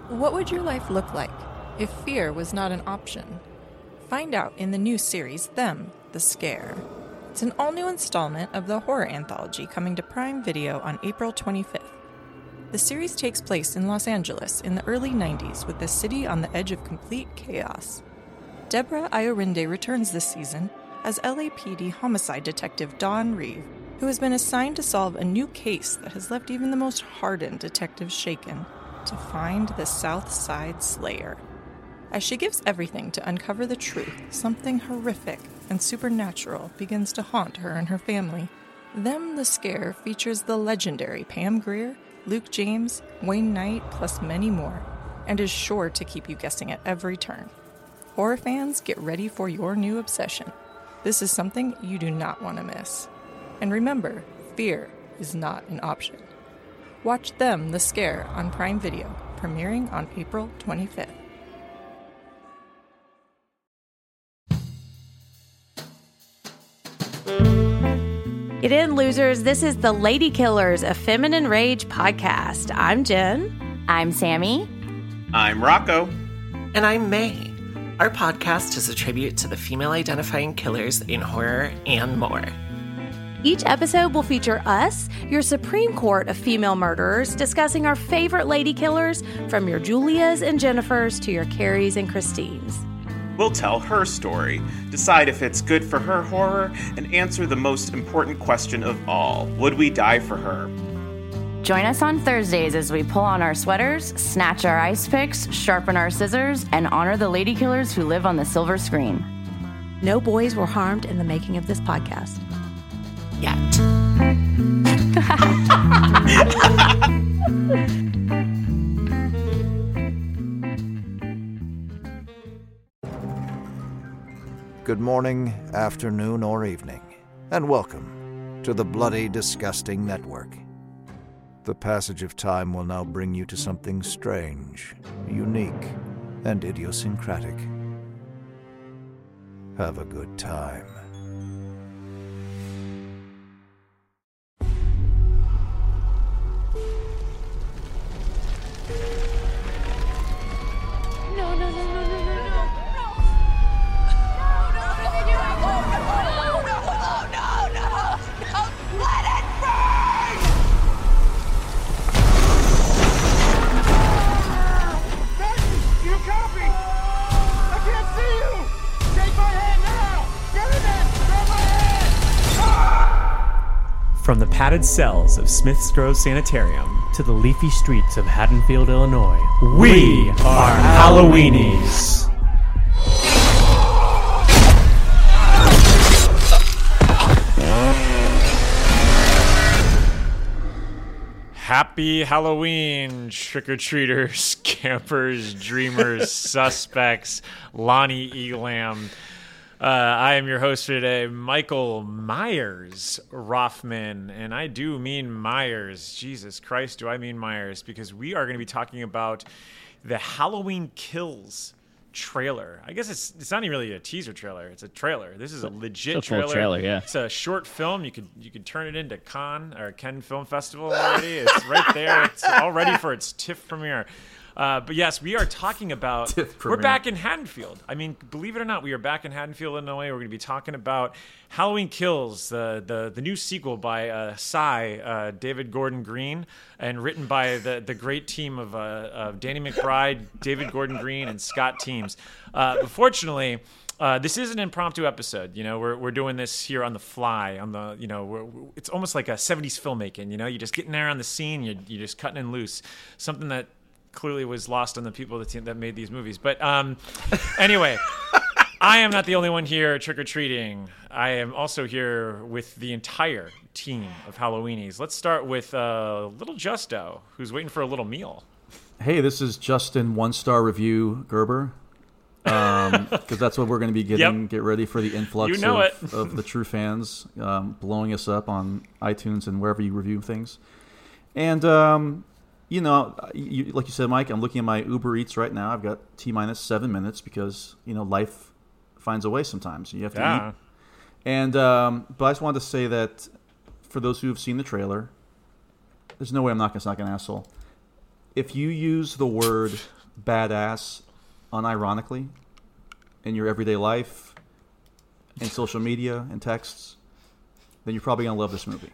What would your life look like if fear was not an option? Find out in the new series, Them, the Scare. It's an all-new installment of the horror anthology coming to Prime Video on April 25th. The series takes place in Los Angeles in the early 90s with the city on the edge of complete chaos. Deborah Ayorinde returns this season as LAPD homicide detective Dawn Reeve, who has been assigned to solve a new case that has left even the most hardened detectives shaken, to find the South Side Slayer. As she gives everything to uncover the truth, something horrific and supernatural begins to haunt her and her family. Them, the Scare features the legendary Pam Grier, Luke James, Wayne Knight, plus many more, and is sure to keep you guessing at every turn. Horror fans, get ready for your new obsession. This is something you do not want to miss. And remember, fear is not an option. Watch Them, the Scare on Prime Video, premiering on April 25th. Get in, losers. This is the Lady Killers, a Feminine Rage podcast. I'm Jen. I'm Sammy. I'm Rocco. And I'm May. Our podcast is a tribute to the female-identifying killers in horror and more. Each episode will feature us, your Supreme Court of female murderers, discussing our favorite lady killers, from your Julias and Jennifers to your Carries and Christines. We'll tell her story, decide if it's good for her horror, and answer the most important question of all: would we die for her? Join us on Thursdays as we pull on our sweaters, snatch our ice picks, sharpen our scissors, and honor the lady killers who live on the silver screen. No boys were harmed in the making of this podcast. Yet. Good morning, afternoon, or evening, and welcome to the Bloody Disgusting Network. The passage of time will now bring you to something strange, unique, and idiosyncratic. Have a good time. From the padded cells of Smith's Grove Sanitarium to the leafy streets of Haddonfield, Illinois, we are Halloweenies. Happy Halloween, trick-or-treaters, campers, dreamers, suspects, Lonnie Elam. I am your host for today, Michael Myers Rothman, and I do mean Myers. Jesus Christ, do I mean Myers, because we are going to be talking about the Halloween Kills trailer. I guess it's not even really a teaser trailer, it's a trailer. This is a legit trailer. Yeah. It's a short film. You could turn it into Cannes Film Festival already. It's right there. It's all ready for its TIFF premiere. But yes, we are talking about, we're back in Haddonfield. I mean, believe it or not, we are back in Haddonfield, Illinois. We're going to be talking about Halloween Kills, the new sequel by David Gordon Green, and written by the great team of Danny McBride, David Gordon Green, and Scott Teems. Fortunately, this is an impromptu episode. You know, we're doing this here on the fly. It's almost like a 70s filmmaking. You know, you're just getting there on the scene. You're just cutting and loose. Something that clearly was lost on the people that made these movies. But anyway, I am not the only one here trick-or-treating. I am also here with the entire team of Halloweenies. Let's start with little Justo, who's waiting for a little meal. Hey, this is Justin, one-star review Gerber. Because that's what we're going to be getting. Yep. Get ready for the influx of the true fans blowing us up on iTunes and wherever you review things. And like you said, Mike, I'm looking at my Uber Eats right now. I've got T-minus 7 minutes because, life finds a way sometimes. You have to eat. And but I just wanted to say that for those who have seen the trailer, there's no way I'm not going to sound like an asshole. If you use the word badass unironically in your everyday life, in social media, and texts, then you're probably going to love this movie.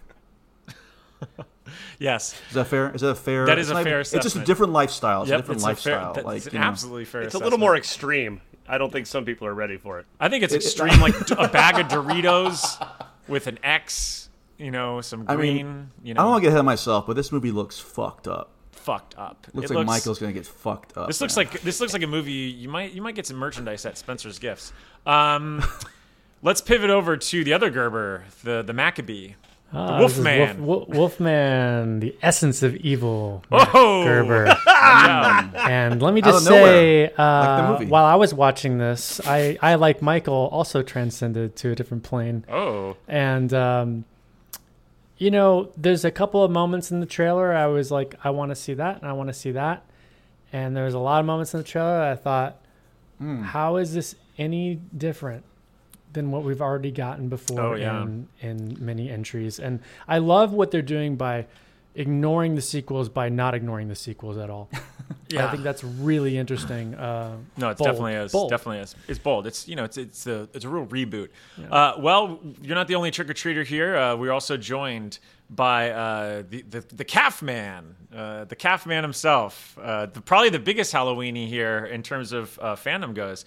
Yes. Is that fair? Is that a fair? That is a fair assessment. It's just a different lifestyle. It's a different it's lifestyle. It's an absolutely fair It's assessment. a little more extreme. I don't think some people are ready for it. I think it's extreme, like a bag of Doritos with an X, some green. I mean, I don't want to get ahead of myself, but this movie looks fucked up. Fucked up. Looks like Michael's gonna get fucked up. This looks like a movie. You might get some merchandise at Spencer's Gifts. Let's pivot over to the other Gerber, the Maccabee. The Wolfman. Wolfman, the essence of evil. Oh! Gerber. And let me just say, while I was watching this, I, like Michael, also transcended to a different plane. Oh. And, there's a couple of moments in the trailer I was like, I want to see that, and I want to see that. And there's a lot of moments in the trailer that I thought, how is this any different than what we've already gotten before in many entries? And I love what they're doing by ignoring the sequels by not ignoring the sequels at all. I think that's really interesting. No, it definitely is. Bold. Definitely is. It's bold. It's it's a real reboot. Yeah. Well, you're not the only trick or treater here. We're also joined by the Calf Man, the Calf Man himself. Probably the biggest Halloweenie here in terms of fandom goes.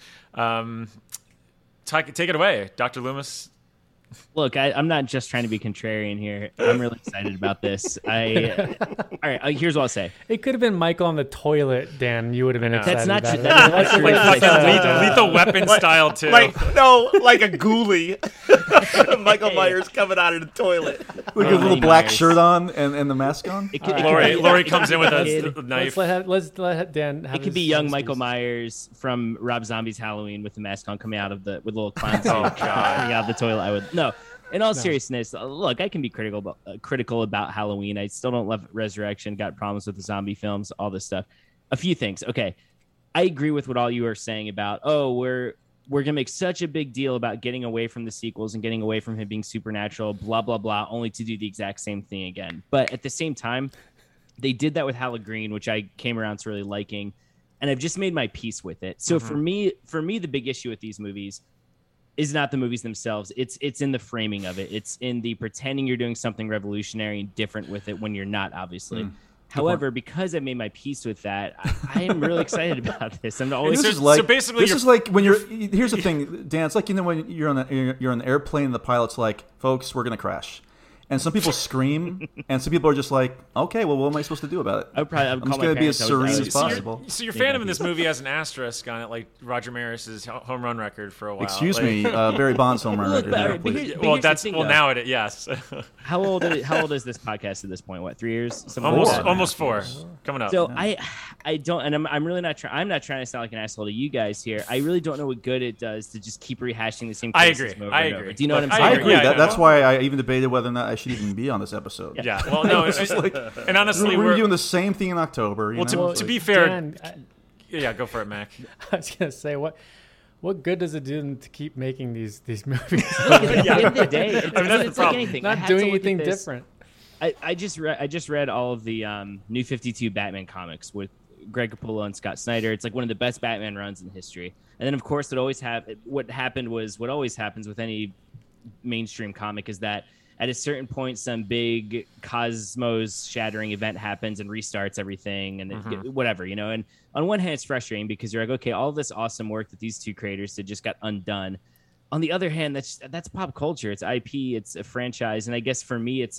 Take it away, Dr. Loomis. Look, I'm not just trying to be contrarian here. I'm really excited about this. All right, here's what I'll say. It could have been Michael on the toilet, Dan. You would have been excited. That's not about true. it. That's not true. Like fucking lethal weapon style too. Like a ghoulie. Michael Myers coming out of the toilet with a little black shirt on and the mask on. Lori comes in with a knife. Let's let Dan have it could be young Michael Myers from Rob Zombie's Halloween with the mask on, coming out of with a little clown suit coming out of the toilet. No. In all seriousness, look, I can be critical about Halloween. I still don't love Resurrection. Got problems with the zombie films, all this stuff. A few things. Okay, I agree with what all you are saying about, we're gonna make such a big deal about getting away from the sequels and getting away from him being supernatural, blah blah blah, only to do the exact same thing again. But at the same time, they did that with Halloween, which I came around to really liking, and I've just made my peace with it. So for me, the big issue with these movies is not the movies themselves. It's in the framing of it. It's in the pretending you're doing something revolutionary and different with it when you're not, obviously. However, because I made my peace with that, I am really excited about this. I'm always Here's the thing, Dan. It's like when you're on an airplane and the pilot's like, "Folks, we're gonna crash." And some people scream, and some people are just like, okay, well, what am I supposed to do about it? I'm just going to be as serene as possible. So your fandom in this movie has an asterisk on it, like Roger Maris's home run record for a while. Excuse me, Barry Bonds' home run record. Now it yes. How old is this podcast at this point? What, 3 years? Almost 4 coming up. So I don't, and I'm really not trying. I'm not trying to sound like an asshole to you guys here. I really don't know what good it does to just keep rehashing the same. I agree. Over. Do you know what I'm saying? I agree. That's why I even debated whether or not I should even be on this episode. Yeah. Well, no. And honestly, we're doing the same thing in October. To be fair, Dan, yeah, go for it, Mac. I was gonna say what good does it do to keep making these movies? At the end of the day, that's the problem. Like not doing anything different. I just read all of the New 52 Batman comics with Greg Capullo and Scott Snyder. It's like one of the best Batman runs in history. And then, of course, what happened was what always happens with any mainstream comic is that at a certain point, some big cosmos-shattering event happens and restarts everything and whatever, And on one hand, it's frustrating because you're like, okay, all this awesome work that these two creators did just got undone. On the other hand, that's pop culture. It's IP. It's a franchise. And I guess for me,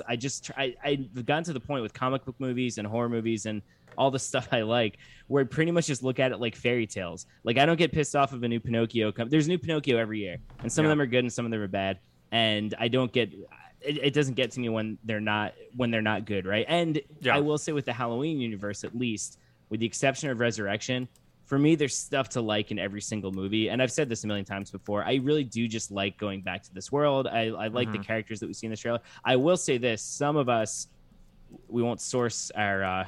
I've gotten to the point with comic book movies and horror movies and all the stuff I like, where I pretty much just look at it like fairy tales. Like I don't get pissed off of a new Pinocchio. There's a new Pinocchio every year, and some of them are good and some of them are bad. And I don't get. It doesn't get to me when they're not good, right? And I will say with the Halloween universe, at least, with the exception of Resurrection, for me, there's stuff to like in every single movie. And I've said this a million times before. I really do just like going back to this world. I like the characters that we see in the trailer. I will say this: some of us, we won't source our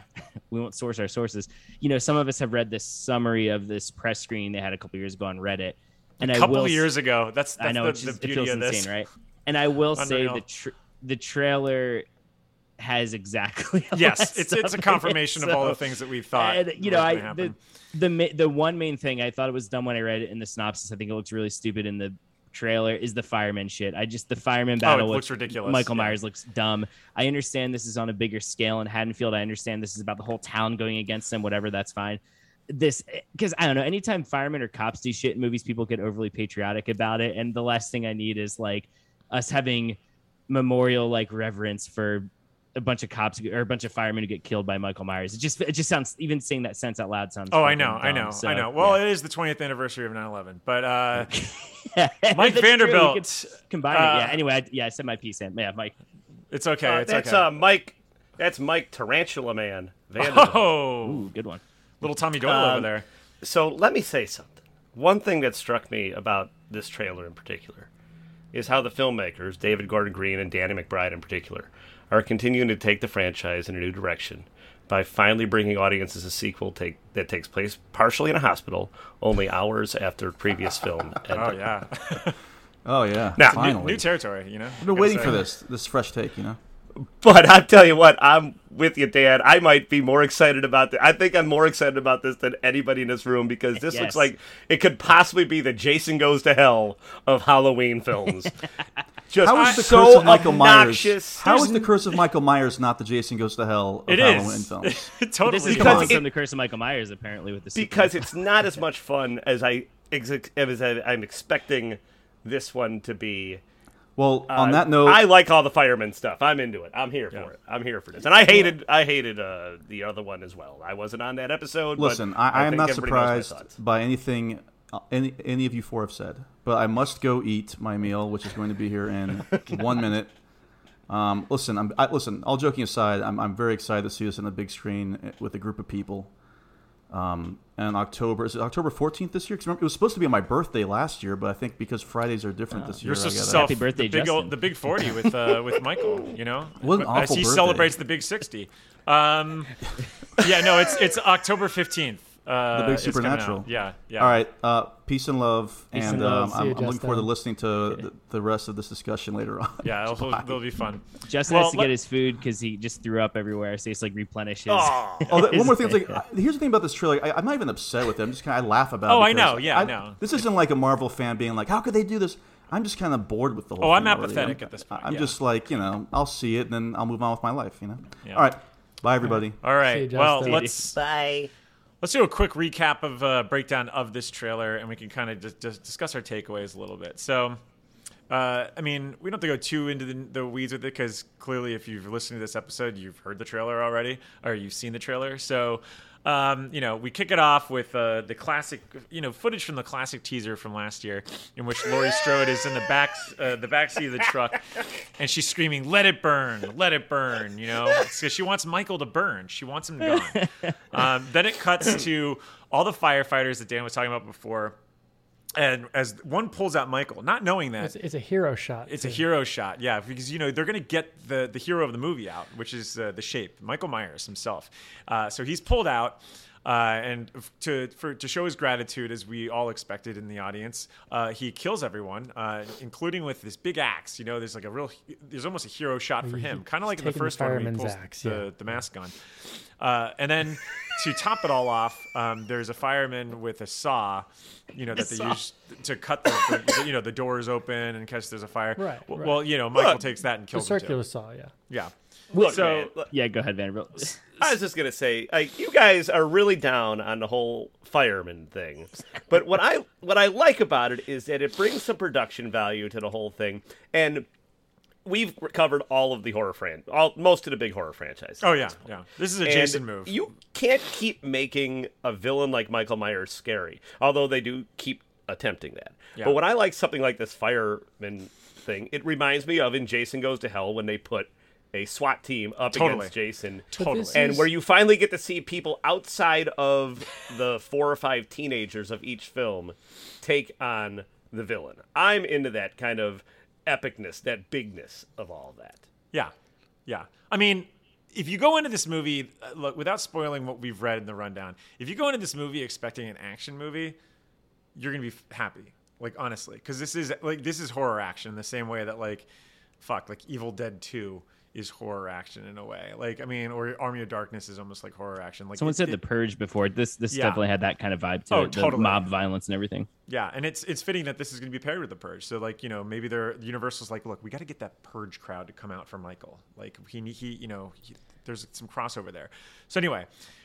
sources. Some of us have read this summary of this press screening they had a couple years ago on Reddit. And a couple of years ago. That's I know the beauty it feels of this. insane, right? And I will say the trailer has exactly all yes, that it's a confirmation of all the things that we thought. And, you know, the one main thing I thought it was dumb when I read it in the synopsis. I think it looks really stupid in the trailer is the fireman shit. The fireman battle looks ridiculous. Michael Myers looks dumb. I understand this is on a bigger scale in Haddonfield. I understand this is about the whole town going against them, whatever, that's fine. Because I don't know, anytime firemen or cops do shit in movies, people get overly patriotic about it. And the last thing I need is like us having memorial like reverence for a bunch of cops or a bunch of firemen who get killed by Michael Myers. It just sounds, even saying that sentence out loud sounds. Oh, I know. Well, yeah. It is the 20th anniversary of 9/11, but Mike Vanderbilt combine it. Yeah. Anyway, I said my piece in. Yeah, Mike. It's okay. That's okay. Mike. That's Mike Tarantula Man Vanderbilt. Oh, ooh, good one. Little Tommy Doyle over there. So let me say something. One thing that struck me about this trailer in particular is how the filmmakers, David Gordon Green and Danny McBride in particular, are continuing to take the franchise in a new direction by finally bringing audiences a sequel that takes place partially in a hospital, only hours after previous film ended. Oh, yeah. Oh, yeah. Now, finally. New territory, you know? I've been waiting for this fresh take, you know? But I'll tell you what, I'm with you, Dan. I might be more excited about this. I think I'm more excited about this than anybody in this room because this looks like it could possibly be the Jason Goes to Hell of Halloween films. Just how is the so curse of Michael obnoxious. Myers? How is the curse of Michael Myers not the Jason Goes to Hell of Halloween films? Totally. This is closer than the curse of Michael Myers, apparently, with the sequel. Because it's not as much fun as I'm expecting this one to be. Well, on that note, I like all the fireman stuff. I'm into it. I'm here for it. I'm here for this. And I hated the other one as well. I wasn't on that episode. Listen, but I am think not everybody surprised by anything any of you four have said, but I must go eat my meal, which is going to be here in 1 minute. Listen, all joking aside, I'm very excited to see this on the big screen with a group of people. And October, is it October 14th this year? Because it was supposed to be on my birthday last year, but I think because Fridays are different this year, happy birthday, the big 40 with Michael. You know, what an awful as he birthday. celebrates the big 60. Yeah, no, it's October 15th. The big Supernatural. Yeah. All right. Peace and love. Peace and love. I'm looking forward to listening to the rest of this discussion later on. Yeah, it'll be fun. Justin has to get his food because he just threw up everywhere, so he's like replenish his. One more thing. It's like, here's the thing about this trailer. I'm not even upset with it. I'm just I laugh about it. Oh, I know. Yeah, I know. This isn't like a Marvel fan being like, how could they do this? I'm just kind of bored with the whole thing. I'm apathetic at this point. I'm just like, I'll see it and then I'll move on with my life, Yeah. All right. Bye, everybody. All right. Well, Bye. Let's do a quick recap of breakdown of this trailer, and we can kind of just discuss our takeaways a little bit. So, I mean, we don't have to go too into the weeds with it because clearly, if you've listened to this episode, you've heard the trailer already, or you've seen the trailer. So, we kick it off with the classic, footage from the classic teaser from last year, in which Laurie Strode is in the back seat of the truck, and she's screaming, "Let it burn, let it burn!" Because she wants Michael to burn. She wants him gone. Then it cuts to all the firefighters that Dan was talking about before. And as one pulls out Michael, not knowing that it's a hero shot. It's a hero shot, yeah, because they're going to get the hero of the movie out, which is the Shape, Michael Myers himself. So he's pulled out, and to show his gratitude, as we all expected in the audience, he kills everyone, including with this big axe. There's like there's almost a hero shot for him, kind of like in the first one when he pulls the mask gun. And then to top it all off, there's a fireman with a saw, that they use to cut the doors open in case there's a fire. Right. Well, Michael takes that and kills the him circular too. saw. Yeah. Yeah. Look, go ahead, Vanderbilt. I was just gonna say, you guys are really down on the whole fireman thing, but what I like about it is that it brings some production value to the whole thing, and we've covered all of the most of the big horror franchises. Oh yeah. This is a Jason move. You can't keep making a villain like Michael Myers scary, although they do keep attempting that. Yeah. But when I like something like this fireman thing, it reminds me of in Jason Goes to Hell when they put a SWAT team up against Jason. Totally. And where you finally get to see people outside of the 4 or 5 teenagers of each film take on the villain. I'm into that kind of epicness, that bigness of all that. Yeah. I mean, if you go into this movie, look, without spoiling what we've read in the rundown, if you go into this movie expecting an action movie, you're going to be happy. Like, honestly. Because this is horror action in the same way that, like Evil Dead 2 is horror action in a way. Like, I mean, or Army of Darkness is almost like horror action. Like someone said The Purge before. This definitely had that kind of vibe to it. Totally. The mob violence and everything. Yeah, and it's fitting that this is going to be paired with The Purge. So like, maybe Universal's like, look, we got to get that Purge crowd to come out for Michael. Like there's some crossover there. So anyway,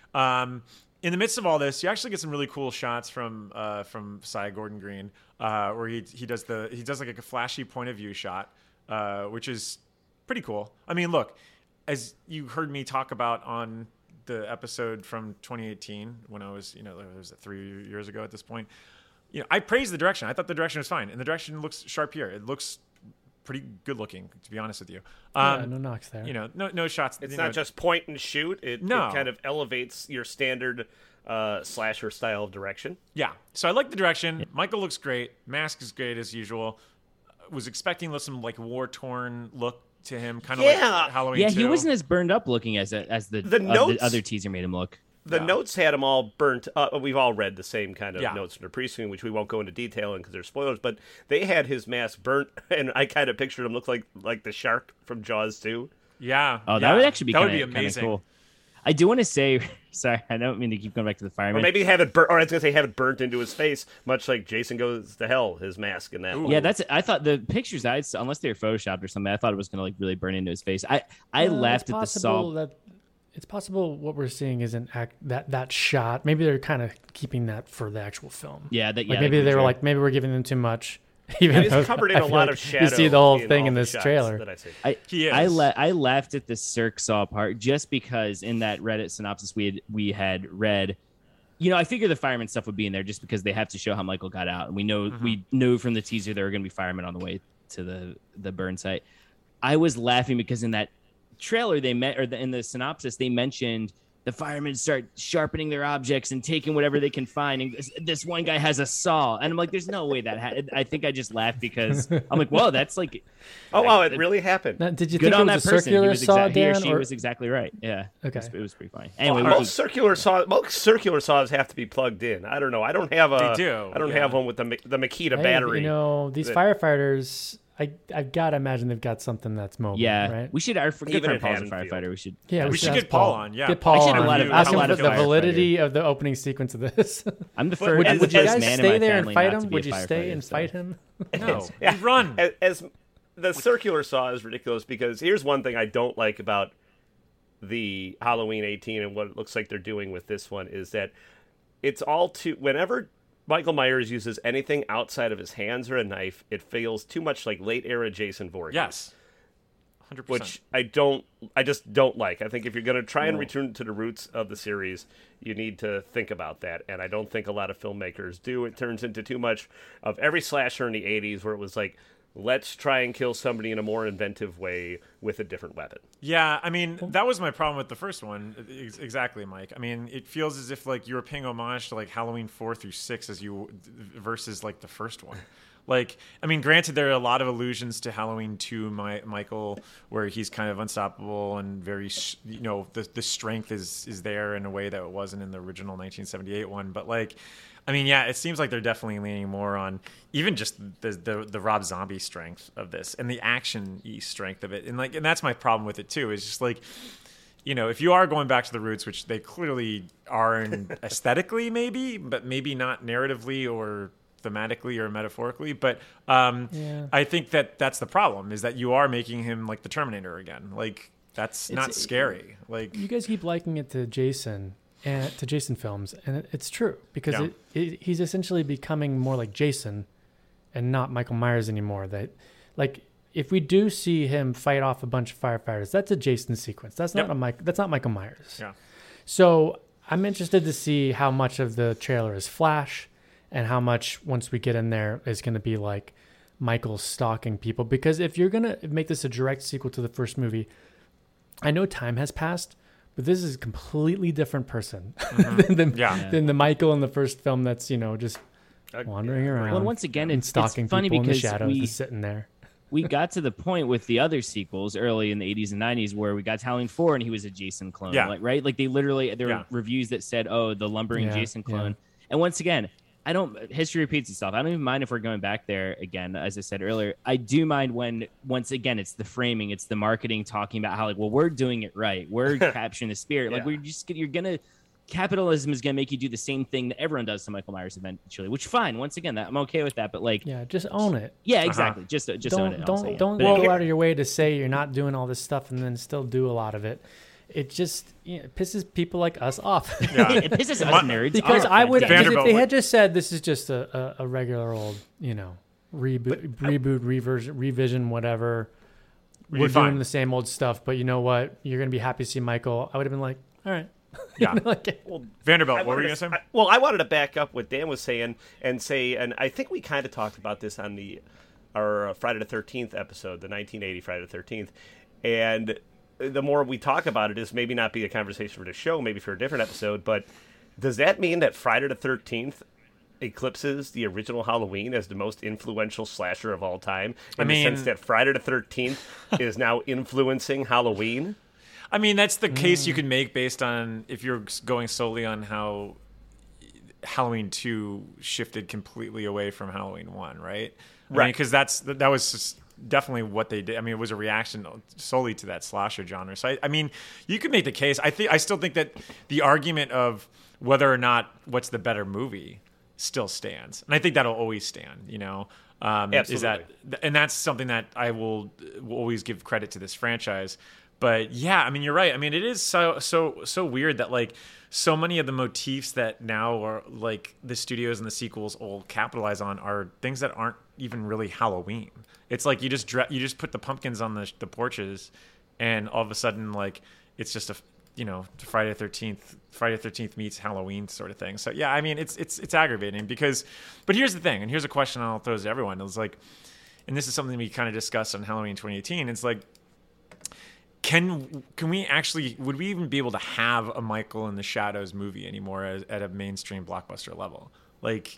in the midst of all this, you actually get some really cool shots from Sy Gordon Green, where he does like a flashy point of view shot, which is pretty cool. I mean, look, as you heard me talk about on the episode from 2018 when I was, it was 3 years ago at this point. I praised the direction. I thought the direction was fine, and the direction looks sharp here. It looks pretty good looking, to be honest with you. No knocks there. No shots. It's not just point and shoot. It kind of elevates your standard slasher style of direction. Yeah. So I like the direction. Michael looks great. Mask is great as usual. Was expecting some like war torn look to him, kind of like Halloween. Yeah, 2. he wasn't as burned up looking as the other teaser made him look. The notes had them all burnt up. We've all read the same kind of notes in the pre-screen, which we won't go into detail in because they're spoilers, but they had his mask burnt, and I kind of pictured him look like the shark from Jaws 2. Yeah. Oh, that would actually be kind of cool. I do want to say, sorry, I don't mean to keep going back to the fireman. Or maybe have it burnt, or I was going to say have it burnt into his face, much like Jason Goes to Hell, his mask in that. Yeah, I thought the pictures, unless they were photoshopped or something, I thought it was going to like really burn into his face. I laughed at the saw. It's possible what we're seeing isn't that shot. Maybe they're kind of keeping that for the actual film. Yeah, maybe they were like, maybe we're giving them too much. Even he's covered in a lot of shadow. You see the whole thing in this trailer. I laughed at the Cirque Saw part just because in that Reddit synopsis we had read, I figured the fireman stuff would be in there just because they have to show how Michael got out, and we know from the teaser there were going to be firemen on the way to the burn site. I was laughing because in that trailer in the synopsis they mentioned the firemen start sharpening their objects and taking whatever they can find, and this one guy has a saw, and I'm like, there's no way that I think I just laughed because I'm like, whoa, that's like, wow, it really happened. Now, did you good think on it was that a person? circular saw, he or Dan, she was exactly right. Yeah, okay, it was pretty funny. Anyway, most circular saws have to be plugged in. I don't know. I don't have They do. I don't have one with the Makita battery. These firefighters. I've got to imagine they've got something that's mobile. Yeah, right? we should. Forget our Paul's a firefighter. We should. Yeah, we should get Paul on. Yeah, get Paul on. Ask him for the firefighter. validity of the opening sequence of this. I'm the first. Would you guys man stay in my there and family fight not to him? be Would a you stay and firefighter, fight him? No, Yeah. run. As the circular saw is ridiculous because here's one thing I don't like about the Halloween 18 and what it looks like they're doing with this one is that it's all too. Whenever Michael Myers uses anything outside of his hands or a knife, it feels too much like late era Jason Voorhees. Yes. 100%. Which I just don't like. I think if you're going to try and return to the roots of the series, you need to think about that. And I don't think a lot of filmmakers do. It turns into too much of every slasher in the 80s where it was like, let's try and kill somebody in a more inventive way with a different weapon. Yeah, I mean, that was my problem with the first one. Exactly, Mike. I mean, it feels as if like you were paying homage to like Halloween 4 through 6 versus like the first one. Like, I mean, granted, there are a lot of allusions to Halloween 2, Michael, where he's kind of unstoppable and very, the strength is there in a way that it wasn't in the original 1978 one. But like, I mean, yeah, it seems like they're definitely leaning more on even just the Rob Zombie strength of this and the action-y strength of it. And that's my problem with it too, is just like, if you are going back to the roots, which they clearly are aesthetically maybe, but maybe not narratively or thematically or metaphorically, but I think that's the problem, is that you are making him like the Terminator again. Like, that's not scary. Like, you guys keep liking it to Jason films, and it's true because he's essentially becoming more like Jason and not Michael Myers anymore. That, like, if we do see him fight off a bunch of firefighters, that's a Jason sequence. That's not that's not Michael Myers. Yeah. So I'm interested to see how much of the trailer is flash and how much, once we get in there, is going to be like Michael stalking people. Because if you're going to make this a direct sequel to the first movie, I know time has passed, but this is a completely different person than the Michael in the first film that's, just wandering around. Well, once again, it's stalking funny people because in the shadows, just sitting there. We got to the point with the other sequels early in the 80s and 90s where we got to Halloween 4 and he was a Jason clone. Yeah. Like, right? Like, they literally, there were reviews that said, oh, the lumbering Jason clone. And once again, history repeats itself. I don't even mind if we're going back there again. As I said earlier, I do mind when, once again, it's the framing, it's the marketing talking about how, like, well, we're doing it right. We're capturing the spirit. Like, capitalism is going to make you do the same thing that everyone does to Michael Myers eventually, which fine. Once again, I'm okay with that. But like, just own it. Yeah, exactly. Just own it. Don't go out of your way to say you're not doing all this stuff and then still do a lot of it. It just pisses people like us off. Yeah. It pisses us nerds because off. If they had just said this is just a regular old, reboot, revision, whatever, we're doing the same old stuff. But you know what? You're gonna be happy to see Michael. I would have been like, all right. Yeah. Vanderbilt, what were you going to say? I wanted to back up what Dan was saying and I think we kind of talked about this on our Friday the 13th episode, the 1980 Friday the 13th, and the more we talk about it, is maybe not be a conversation for the show, maybe for a different episode, but does that mean that Friday the 13th eclipses the original Halloween as the most influential slasher of all time? In the sense that Friday the 13th is now influencing Halloween? I mean, that's the case you can make based on if you're going solely on how Halloween 2 shifted completely away from Halloween 1, right? Right. Because that was just definitely what they did. I mean, it was a reaction solely to that slasher genre. So, I mean, you could make the case. I still think that the argument of whether or not what's the better movie still stands. And I think that'll always stand, Absolutely. And that's something that I will always give credit to this franchise. But yeah, I mean, you're right. I mean, it is so weird that like so many of the motifs that now are like the studios and the sequels all capitalize on are things that aren't even really Halloween. It's like you just put the pumpkins on the porches, and all of a sudden like it's just Friday the 13th meets Halloween sort of thing. So yeah, I mean it's aggravating but here's the thing, and here's a question I'll throw to everyone. It's like, and this is something we kind of discussed on Halloween 2018. It's like, Can we actually, would we even be able to have a Michael in the Shadows movie anymore at a mainstream blockbuster level? Like,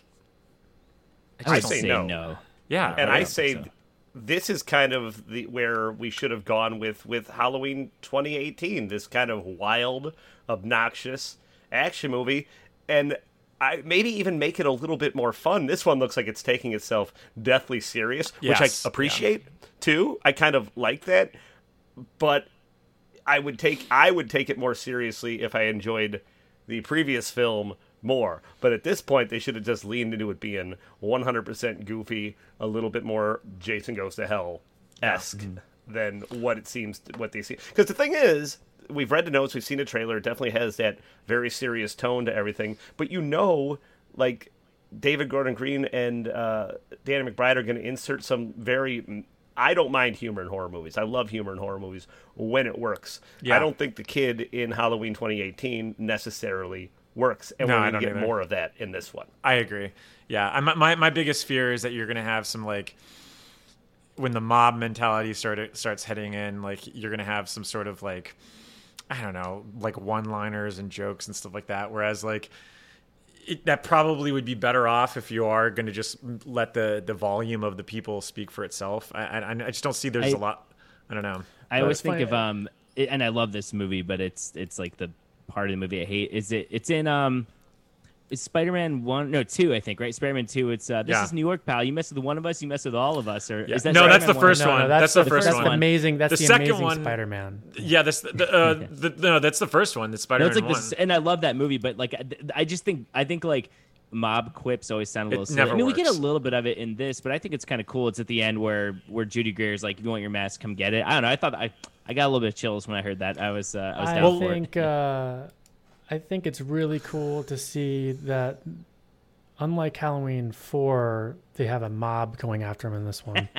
I say no. Yeah. And I say this is kind of where we should have gone with Halloween 2018, this kind of wild, obnoxious action movie. And I maybe even make it a little bit more fun. This one looks like it's taking itself deathly serious, which I appreciate too. I kind of like that. But I would take it more seriously if I enjoyed the previous film more. But at this point, they should have just leaned into it being 100% goofy, a little bit more Jason Goes to Hell-esque than what they see. Because the thing is, we've read the notes, we've seen the trailer, it definitely has that very serious tone to everything. But like David Gordon Green and Danny McBride are going to insert some very... I don't mind humor in horror movies. I love humor in horror movies when it works. Yeah. I don't think the kid in Halloween 2018 necessarily works, and we're going to get more of that in this one. I agree. Yeah, my biggest fear is that you're going to have some, like, when the mob mentality starts heading in, like, you're going to have some sort of, like, I don't know, like one-liners and jokes and stuff like that, whereas, like, that probably would be better off if you are going to just let the volume of the people speak for itself. I just don't see there's a lot. I don't know. I always think of and I love this movie, but it's like the part of the movie I hate. It's in it's Spider-Man 2, I think, right? Spider-Man 2. It's this is New York, pal. You mess with one of us, you mess with all of us. Or is that no? That's the first one. No, that's the first one. Amazing. That's the second amazing one, Spider-Man. Yeah, that's no, that's the first one. That's Spider-Man 1. And I love that movie, but like I think like mob quips always sound a little silly. I mean, we get a little bit of it in this, but I think it's kind of cool. It's at the end where Judy Greer's like, "If you want your mask, come get it." I don't know. I thought I got a little bit of chills when I heard that. I was down for it. I think it's really cool to see that, unlike Halloween 4, they have a mob going after him in this one.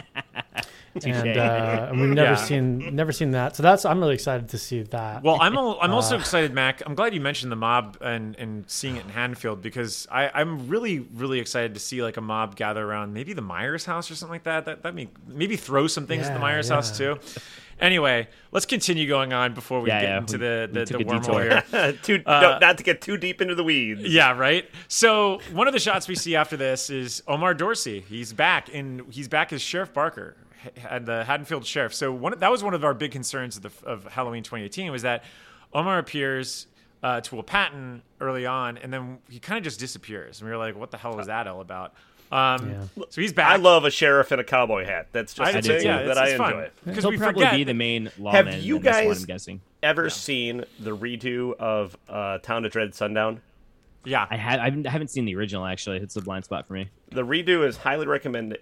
And we've never seen that. So I'm really excited to see that. Well, I'm also excited, Mac. I'm glad you mentioned the mob and seeing it in Haddonfield, because I'm really, really excited to see like a mob gather around maybe the Myers house or something like that. That maybe throw some things at the Myers house too. Anyway, let's continue going on before we get into the wormhole here. Not to get too deep into the weeds. Yeah, right. So one of the shots we see after this is Omar Dorsey. He's back as Sheriff Barker, the Haddonfield sheriff. So that was one of our big concerns of Halloween 2018 was that Omar appears to Will Patton early on, and then he kind of just disappears. And we were like, what the hell was that all about? So he's back. I love a sheriff in a cowboy hat. That's just a thing that I enjoy. Because he'll we probably forget. be the main lawman. Have you That's what guys I'm guessing. ever seen the redo of Town to Dread Sundown? Yeah, I haven't seen the original, actually. It's a blind spot for me. The redo is highly recommended,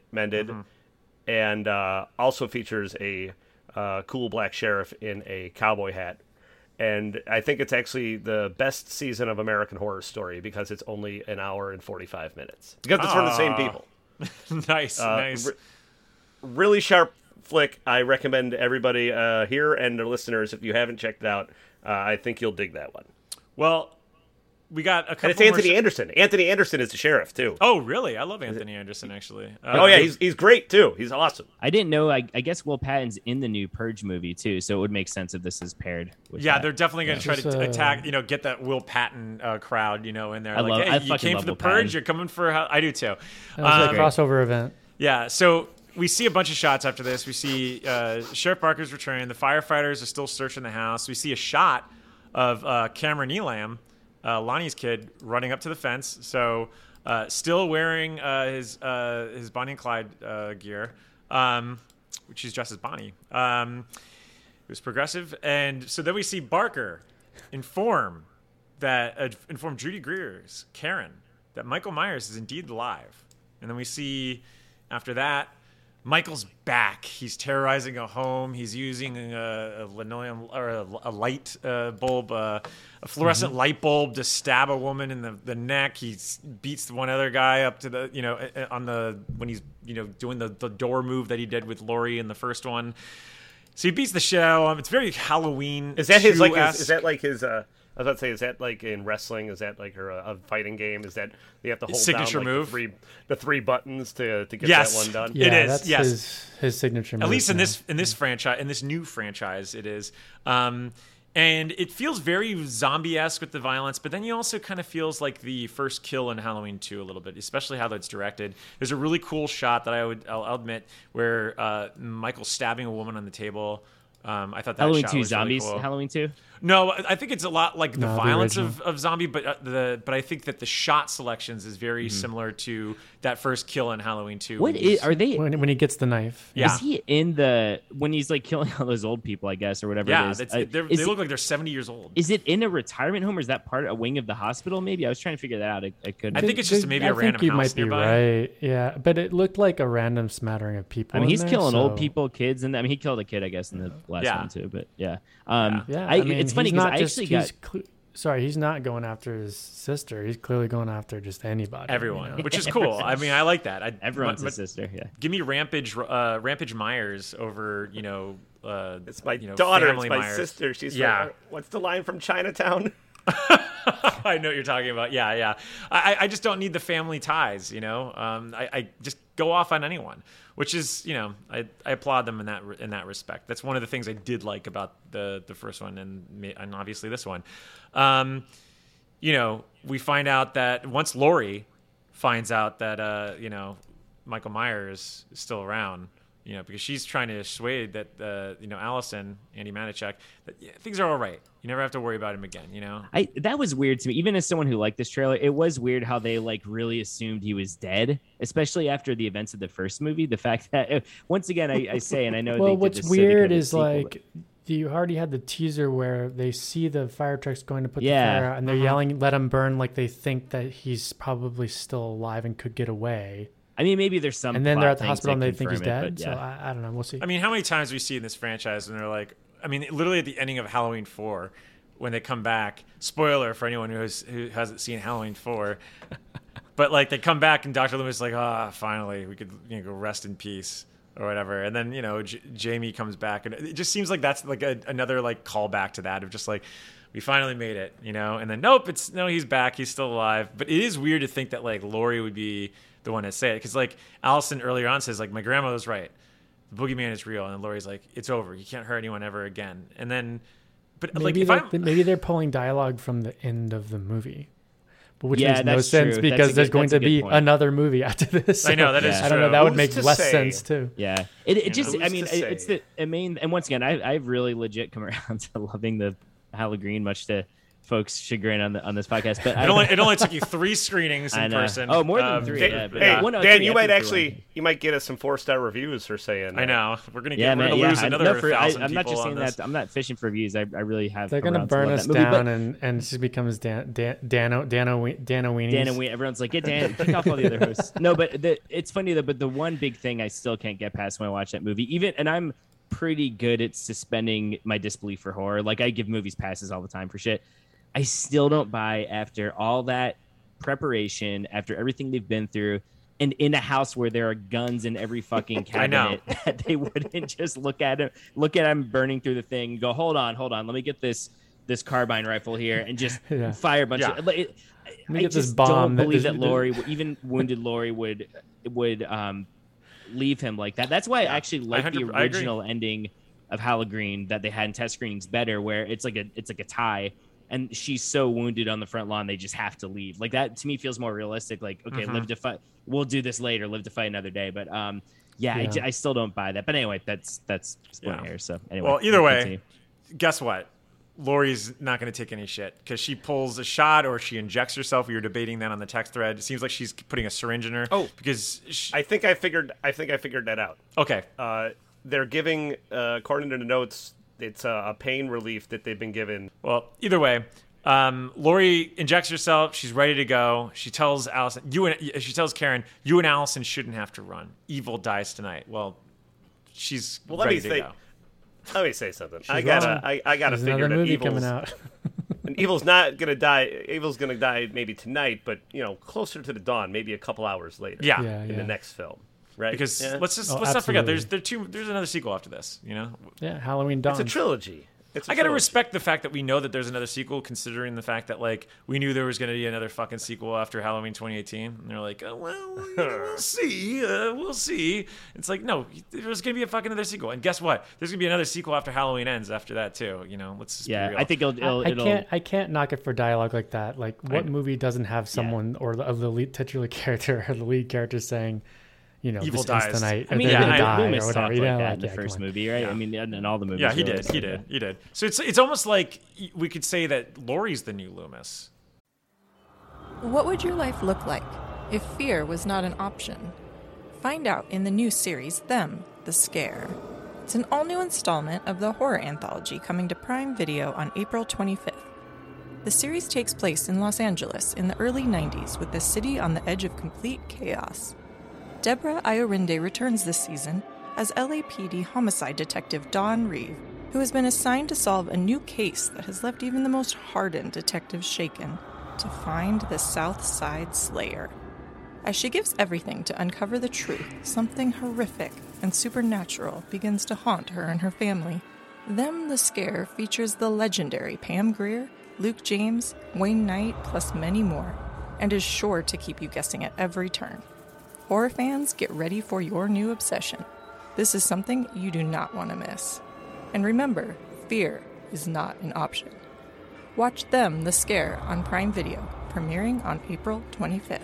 and also features a cool black sheriff in a cowboy hat. And I think it's actually the best season of American Horror Story because it's only an hour and 45 minutes. Because it's from the same people. Nice. Really sharp flick. I recommend everybody here and the listeners, if you haven't checked it out, I think you'll dig that one. Well, we got a couple. And it's Anthony Anderson. Anthony Anderson is the sheriff too. Oh, really? I love Anthony Anderson actually. He's great too. He's awesome. I didn't know. I guess Will Patton's in the new Purge movie too, so it would make sense if this is paired with that. They're definitely going to try to attack, get that Will Patton crowd, in there. I you came for the Will Purge, Patton. you're coming for. I do too. That was a crossover event. Yeah, so we see a bunch of shots after this. We see Sheriff Barker's returning. The firefighters are still searching the house. We see a shot of Cameron Elam, Lonnie's kid, running up to the fence. So still wearing his Bonnie and Clyde gear, which he's dressed as Bonnie. It was progressive. And so then we see Barker inform Judy Greer's Karen that Michael Myers is indeed alive. And then we see after that, Michael's back. He's terrorizing a home. He's using a linoleum or a light bulb, a fluorescent light bulb to stab a woman in the neck. He beats one other guy up to the when he's doing the door move that he did with Laurie in the first one. So he beats the shit out of him. It's very Halloween. Is that his is that like his? I was about to say, is that like in wrestling? Is that like a fighting game? Is that you have to hold signature down move? The three buttons to get that one done? Yeah, it is. That's yes, his signature move. At least in this franchise, in this new franchise, it is. And it feels very zombie-esque with the violence, but then you also kind of feels like the first kill in Halloween 2 a little bit, especially how that's directed. There's a really cool shot that I'll admit where Michael's stabbing a woman on the table. I thought that Halloween shot 2 was zombies. really cool. Halloween 2. No, I think it's a lot like the violence original. of zombie, but I think that the shot selections is very similar to that first kill in Halloween 2. Are they? When he gets the knife? Yeah. Is he when he's like killing all those old people, I guess, or whatever it is? They look like they're 70 years old. Is it in a retirement home, or is that a wing of the hospital? Maybe I was trying to figure that out. I couldn't. I think it's just maybe a random you house might nearby. Be right. Yeah, but it looked like a random smattering of people. I mean, he's in there, killing so. old people, kids, and he killed a kid, I guess, in the last one too. But yeah. I mean, it's funny because he's not going after his sister. He's clearly going after just anybody. Everyone, which is cool. I mean, I like that. Everyone's a sister. Yeah. Give me Rampage Myers over It's my daughter. Family It's my Myers. sister. She's like, what's the line from Chinatown? I know what you're talking about. Yeah. I just don't need the family ties. I just go off on anyone, which is I applaud them in that respect. That's one of the things I did like about the first one and obviously this one. We find out that once Laurie finds out that Michael Myers is still around. Because she's trying to dissuade that, Allison, Andy Manichek, that things are all right. You never have to worry about him again, That was weird to me. Even as someone who liked this trailer, it was weird how they really assumed he was dead, especially after the events of the first movie. The fact that, once again, I say, and I know. Well, what's weird is you already had the teaser where they see the fire trucks going to put the fire out, and they're yelling, "Let him burn!" Like they think that he's probably still alive and could get away. I mean, maybe there's some. And then they're at the hospital and they think he's dead. So I don't know. We'll see. I mean, how many times we see in this franchise and they're like, literally at the ending of Halloween 4, when they come back. Spoiler for anyone who hasn't seen Halloween 4, but they come back and Dr. Loomis is like, finally we could go rest in peace or whatever. And then Jamie comes back and it just seems like that's another callback to that of just we finally made it, And then nope, he's back, he's still alive. But it is weird to think that Laurie would be the one to say it, because Allison earlier on says my grandma was right, the boogeyman is real, and Laurie's like, it's over, you can't hurt anyone ever again. And then but maybe they're pulling dialogue from the end of the movie, but which makes no sense true. because there's going to be another movie after this. So I know that is true. I don't know, that would make less sense too. Yeah, it's the main, and once again, I've really legit come around to loving the Halloween, much to folks' chagrin on this podcast, but it only took you 3 screenings in person. Oh, more than 3. Dan, you might get us some 4-star reviews for saying that. I know we're gonna lose another 1,000 I'm not just saying that. I'm not fishing for views. I really have. They're gonna burn us down, and it just becomes Danowini. Everyone's like, get Dan, kick off all the other hosts. No, but it's funny though. But the one big thing I still can't get past when I watch that movie, and I'm pretty good at suspending my disbelief for horror. Like I give movies passes all the time for shit. I still don't buy after all that preparation, after everything they've been through, and in a house where there are guns in every fucking cabinet, that they wouldn't just look at him burning through the thing and go, hold on, let me get this carbine rifle here and just fire a bunch of. I just don't believe that Laurie, even wounded Laurie, would leave him like that. That's why I actually like the original ending of Halloween that they had in test screenings better, where it's like a tie, and she's so wounded on the front lawn they just have to leave. Like that to me feels more realistic. Like live to fight. We'll do this later. Live to fight another day. But I still don't buy that. But anyway, that's splitting hairs. So anyway, well, either way, guess what? Laurie's not going to take any shit because she pulls a shot or she injects herself. We were debating that on the text thread. It seems like she's putting a syringe in her. Oh, because I think I figured that out. Okay. They're giving, according to the notes, it's a pain relief that they've been given. Well, either way, Laurie injects herself. She's ready to go. She tells Allison, she tells Karen, you and Allison shouldn't have to run. Evil dies tonight. Well, she's ready to go. Let me say something. I gotta figure that Evil's coming out. And Evil's not gonna die. Evil's gonna die maybe tonight, but closer to the dawn, maybe a couple hours later. In the next film, right? Because let's not forget, there's another sequel after this. Yeah, Halloween Dawn. It's a trilogy. I gotta respect the fact that we know that there's another sequel, considering the fact that we knew there was gonna be another fucking sequel after Halloween 2018, and they're like, we'll see. It's like, no, there's gonna be a fucking another sequel, and guess what? There's gonna be another sequel after Halloween Ends after that too. Let's just be real. I think I can't knock it for dialogue like that. Like, what movie doesn't have someone or the lead titular character or the lead character saying, Evil dies tonight. I mean, Loomis talked talked like that in the first movie, right? Yeah. I mean, in all the movies. Yeah, he did. So it's almost like we could say that Laurie's the new Loomis. What would your life look like if fear was not an option? Find out in the new series, Them, The Scare. It's an all-new installment of the horror anthology coming to Prime Video on April 25th. The series takes place in Los Angeles in the early 90s with the city on the edge of complete chaos. Deborah Ayorinde returns this season as LAPD homicide detective Dawn Reeve, who has been assigned to solve a new case that has left even the most hardened detectives shaken, to find the South Side Slayer. As she gives everything to uncover the truth, something horrific and supernatural begins to haunt her and her family. Them, The Scare features the legendary Pam Grier, Luke James, Wayne Knight, plus many more, and is sure to keep you guessing at every turn. Horror fans, get ready for your new obsession. This is something you do not want to miss. And remember, fear is not an option. Watch Them, The Scare on Prime Video, premiering on April 25th.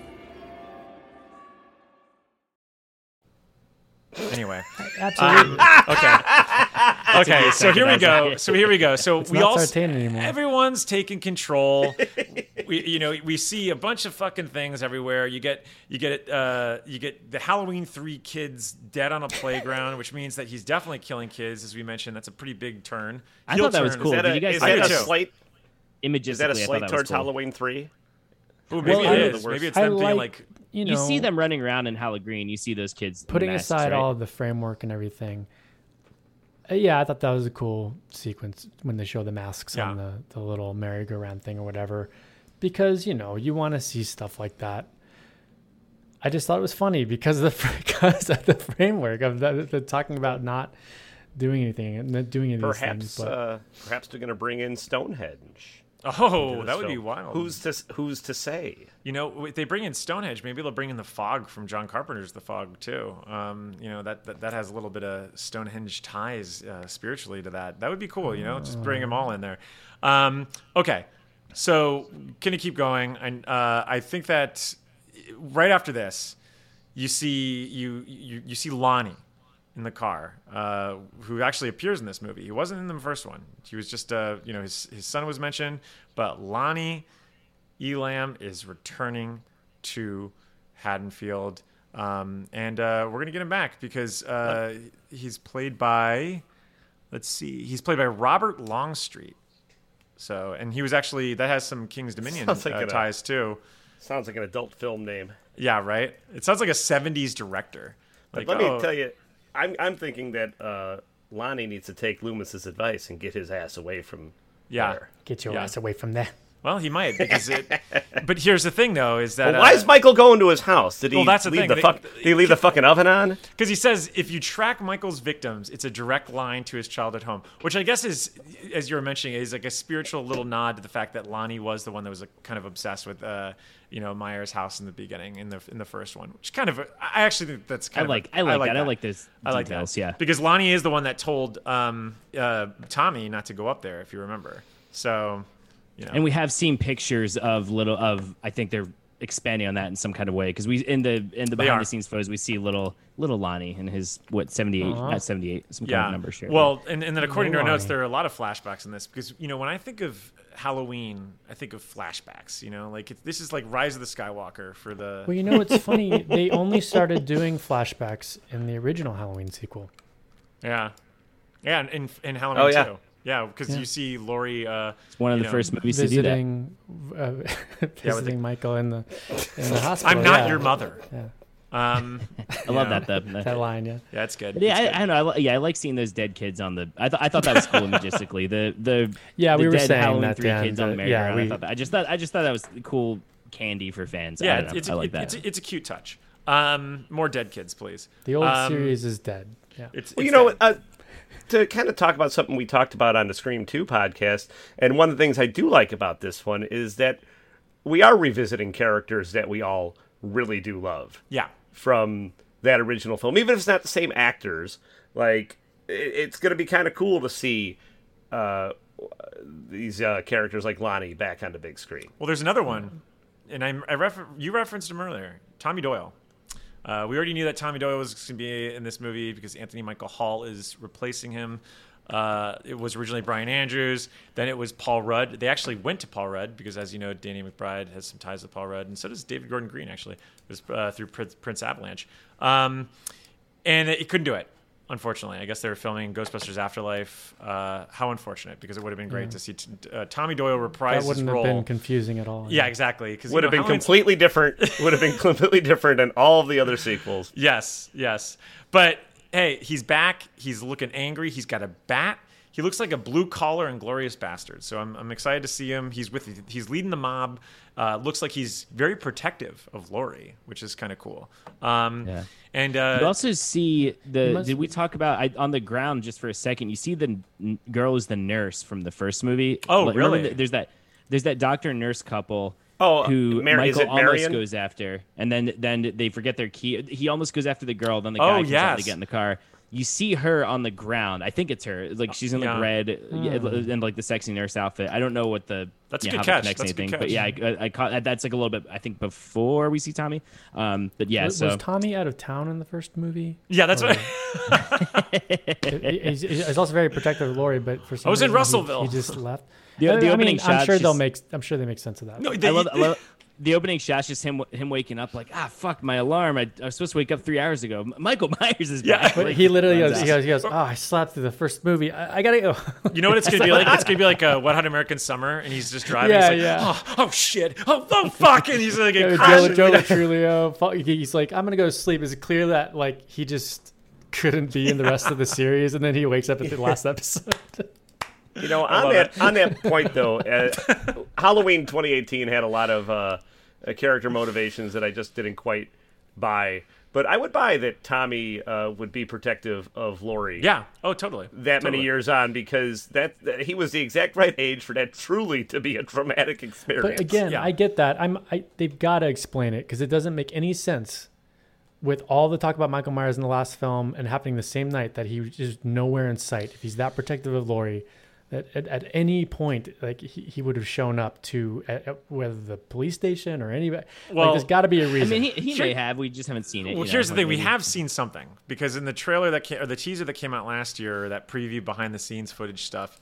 Anyway. Absolutely. Okay. So here we go. So it's we not all Sartain anymore. Everyone's taking control. We see a bunch of fucking things everywhere. You get the Halloween 3 kids dead on a playground, which means that he's definitely killing kids, as we mentioned. That's a pretty big turn. I thought that was cool. Is that a slight imagistically, towards Halloween 3? Ooh, maybe it is. Maybe it's them being like. You see them running around in Halloween. You see those kids putting masks, aside right? all of the framework and everything. Yeah, I thought that was a cool sequence when they show the masks on the little merry-go-round thing or whatever, because you want to see stuff like that. I just thought it was funny because of the framework of the talking about not doing anything and doing any of these things. But perhaps they're going to bring in Stonehenge. Oh, that would be wild. Who's to say? If they bring in Stonehenge, maybe they'll bring in The Fog from John Carpenter's The Fog too. That has a little bit of Stonehenge ties spiritually to that. That would be cool. Just bring them all in there. Okay, so can you keep going? I think that right after this, you see Lonnie, in the car, who actually appears in this movie. He wasn't in the first one. He was just, his son was mentioned, but Lonnie Elam is returning to Haddonfield. And we're going to get him back because he's played by, Robert Longstreet. So, and he was actually, that has some King's Dominion ties too. Sounds like an adult film name. Yeah, right? It sounds like a 70s director. Like, let me tell you, I'm thinking that Lonnie needs to take Loomis's advice and get his ass away from there. Get your ass away from there. Well, he might, because but here's the thing, though, is that... Well, why is Michael going to his house? Did he that's the leave thing. Did he leave the fucking oven on? Because he says if you track Michael's victims, it's a direct line to his childhood home, which I guess is, as you were mentioning, is like a spiritual little nod to the fact that Lonnie was the one that was kind of obsessed with, Myers' house in the beginning, in the first one, which kind of... I actually think that's kind of... I like this. I like details, that. Yeah. Because Lonnie is the one that told Tommy not to go up there, if you remember. So... And we have seen pictures of I think they're expanding on that in some kind of way, because we in the behind the scenes photos we see little Lonnie in his 78 not 78 some kind of number share. Well, and then according to our notes, there are a lot of flashbacks in this, because when I think of Halloween, I think of flashbacks. This is like Rise of the Skywalker for the. Well, it's funny. They only started doing flashbacks in the original Halloween sequel. Yeah, in Halloween 2. Yeah, because you see Laurie. It's one of the first movies to do that. Visiting Michael in the hospital. I'm not your mother. Yeah. I love that line. Yeah, it's good. But I know. I like seeing those dead kids on the. I thought that was cool imagistically. The we were dead saying Halloween that 3 kids on the merry-go-round. I just thought that was cool candy for fans. Yeah, I like that. It's a cute touch. More dead kids, please. The old series is dead. Yeah. To kind of talk about something we talked about on the Scream 2 podcast, and one of the things I do like about this one is that we are revisiting characters that we all really do love. Yeah. From that original film. Even if it's not the same actors, like, it's going to be kind of cool to see these characters like Lonnie back on the big screen. Well, there's another one, and you referenced him earlier, Tommy Doyle. We already knew that Tommy Doyle was going to be in this movie because Anthony Michael Hall is replacing him. It was originally Brian Andrews. Then it was Paul Rudd. They actually went to Paul Rudd because, as you know, Danny McBride has some ties with Paul Rudd, and so does David Gordon Green, actually. It was through Prince Avalanche. And it couldn't do it, unfortunately. I guess they were filming Ghostbusters Afterlife. How unfortunate, because it would have been great to see Tommy Doyle reprise his role. That wouldn't have been confusing at all. Yeah, exactly. Would have been completely different. Would have been completely different than all of the other sequels. Yes. But hey, he's back. He's looking angry. He's got a bat. He looks like a blue collar and Glorious Bastard. So I'm excited to see him. He's leading the mob. Looks like he's very protective of Laurie, which is kind of cool. And you also see did we talk about on the ground just for a second? You see the girl who's the nurse from the first movie. Oh, really? There's that doctor and nurse couple. Who Michael almost goes after, and then they forget their key. He almost goes after the girl. Then the guy comes out to get in the car. You see her on the ground. I think it's her. Like, she's in like red and like the sexy nurse outfit. I don't know what the that's a good catch. That's anything, a good catch. But yeah, I caught that's like a little bit. I think before we see Tommy. But yeah, was Tommy out of town in the first movie? Yeah, that's what. He's also very protective of Laurie, but for some reason, in Russellville. He just left. The opening shot. I'm sure they make sense of that. No, I love the opening shot's just him waking up like, fuck, my alarm. I was supposed to wake up 3 hours ago. Michael Myers is back. But he literally goes, I slept through the first movie. I gotta go. You know what it's gonna be like? It's gonna be like a Wet Hot American Summer, and he's just driving. Oh shit! Oh fuck! And he's like, Joe Trulio. He's like, I'm gonna go to sleep. Is it clear that like he just couldn't be in the rest of the series, and then he wakes up at the last episode? You know, on that point though, Halloween 2018 had a lot of character motivations that I just didn't quite buy. But I would buy that Tommy would be protective of Laurie. Yeah. Oh, totally. Many years on, because that he was the exact right age for that truly to be a traumatic experience. But again, I get that. They've got to explain it, because it doesn't make any sense with all the talk about Michael Myers in the last film and happening the same night that he was just nowhere in sight. If he's that protective of Laurie, at any point, like he would have shown up to whether the police station or anybody. Well, like, there's got to be a reason. I mean, he may have. We just haven't seen it. Well, here's the thing: we have seen something, because in the trailer or the teaser that came out last year, or that preview behind the scenes footage stuff.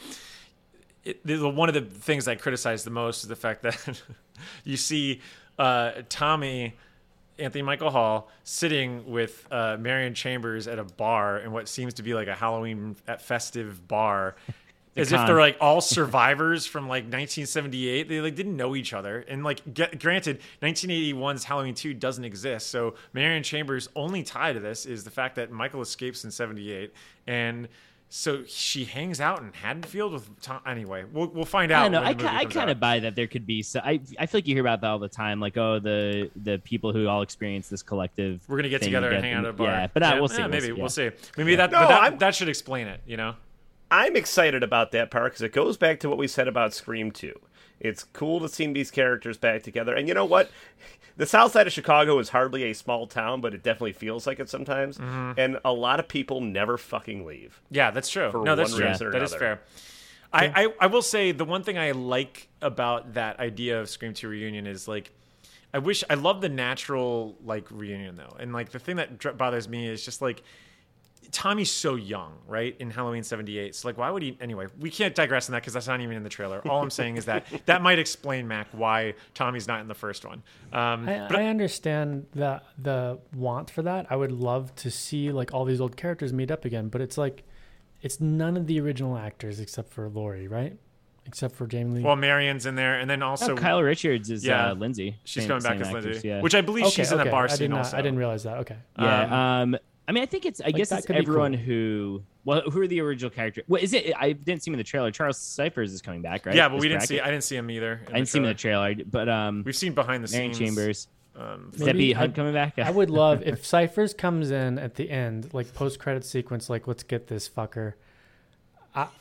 One of the things I criticized the most is the fact that you see Tommy. Anthony Michael Hall sitting with Marion Chambers at a bar in what seems to be like a Halloween festive bar, as if they're like all survivors from like 1978. They like didn't know each other, and like granted, 1981's Halloween 2 doesn't exist, so Marion Chambers' only tie to this is the fact that Michael escapes in 78, and so she hangs out in Haddonfield with Tom. Anyway, we'll find out. I don't know. I kind of buy that there could be. So I feel like you hear about that all the time. Like, oh, the people who all experience this collective. We're gonna get together and hang out at a bar. Yeah, but we'll see. Maybe we'll see. Maybe that should explain it. You know, I'm excited about that part because it goes back to what we said about Scream 2. It's cool to see these characters back together. And you know what? The south side of Chicago is hardly a small town, but it definitely feels like it sometimes. Mm-hmm. And a lot of people never fucking leave. Yeah, that's true. That's true. That is fair. I will say the one thing I like about that idea of Scream 2 reunion is like, I love the natural like reunion though. And like the thing that bothers me is just like, Tommy's so young, right, in Halloween 78. So, like, why would he... Anyway, we can't digress on that because that's not even in the trailer. All I'm saying is that might explain, Mac, why Tommy's not in the first one. I understand the want for that. I would love to see, like, all these old characters meet up again. But it's like... It's none of the original actors except for Laurie, right? Except for Jamie Lee. Well, Marion's in there. And then also... Kyle Richards is Lindsay. She's coming back as Lindsay. Which I believe she's in the bar scene also. I didn't realize that. Okay. Yeah. I mean, I think I guess it's everyone who are the original characters. What is it? I didn't see him in the trailer. Charles Cyphers is coming back, right? Yeah, but I didn't see him either. I didn't see him in the trailer, but we've seen behind the scenes. Chambers. Debbie Hunt coming back. I would love if Cyphers comes in at the end, like post-credit sequence, like let's get this fucker. I've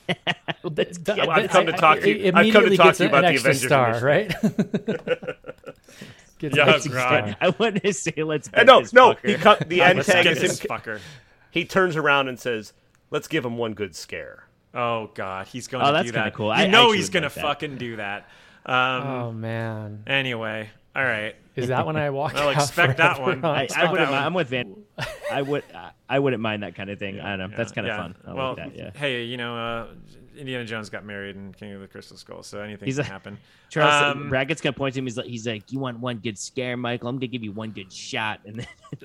come to talk to you about the Avengers star, right? God. I wanted to say let's bet this fucker. The end tag is him. He turns around and says, "Let's give him one good scare." Oh God, he's going to do that. That's kind of cool. He's going to fucking do that. Oh man. Anyway, all right. Is that when I walk? I'll expect that one. I'm with Van. I wouldn't mind that kind of thing. I don't know. That's kind of fun. I like that. Yeah. Hey, Indiana Jones got married in King of the Crystal Skull, so anything can happen. Charles Brackett's gonna point to him. He's like, "You want one good scare, Michael? I'm gonna give you one good shot." And then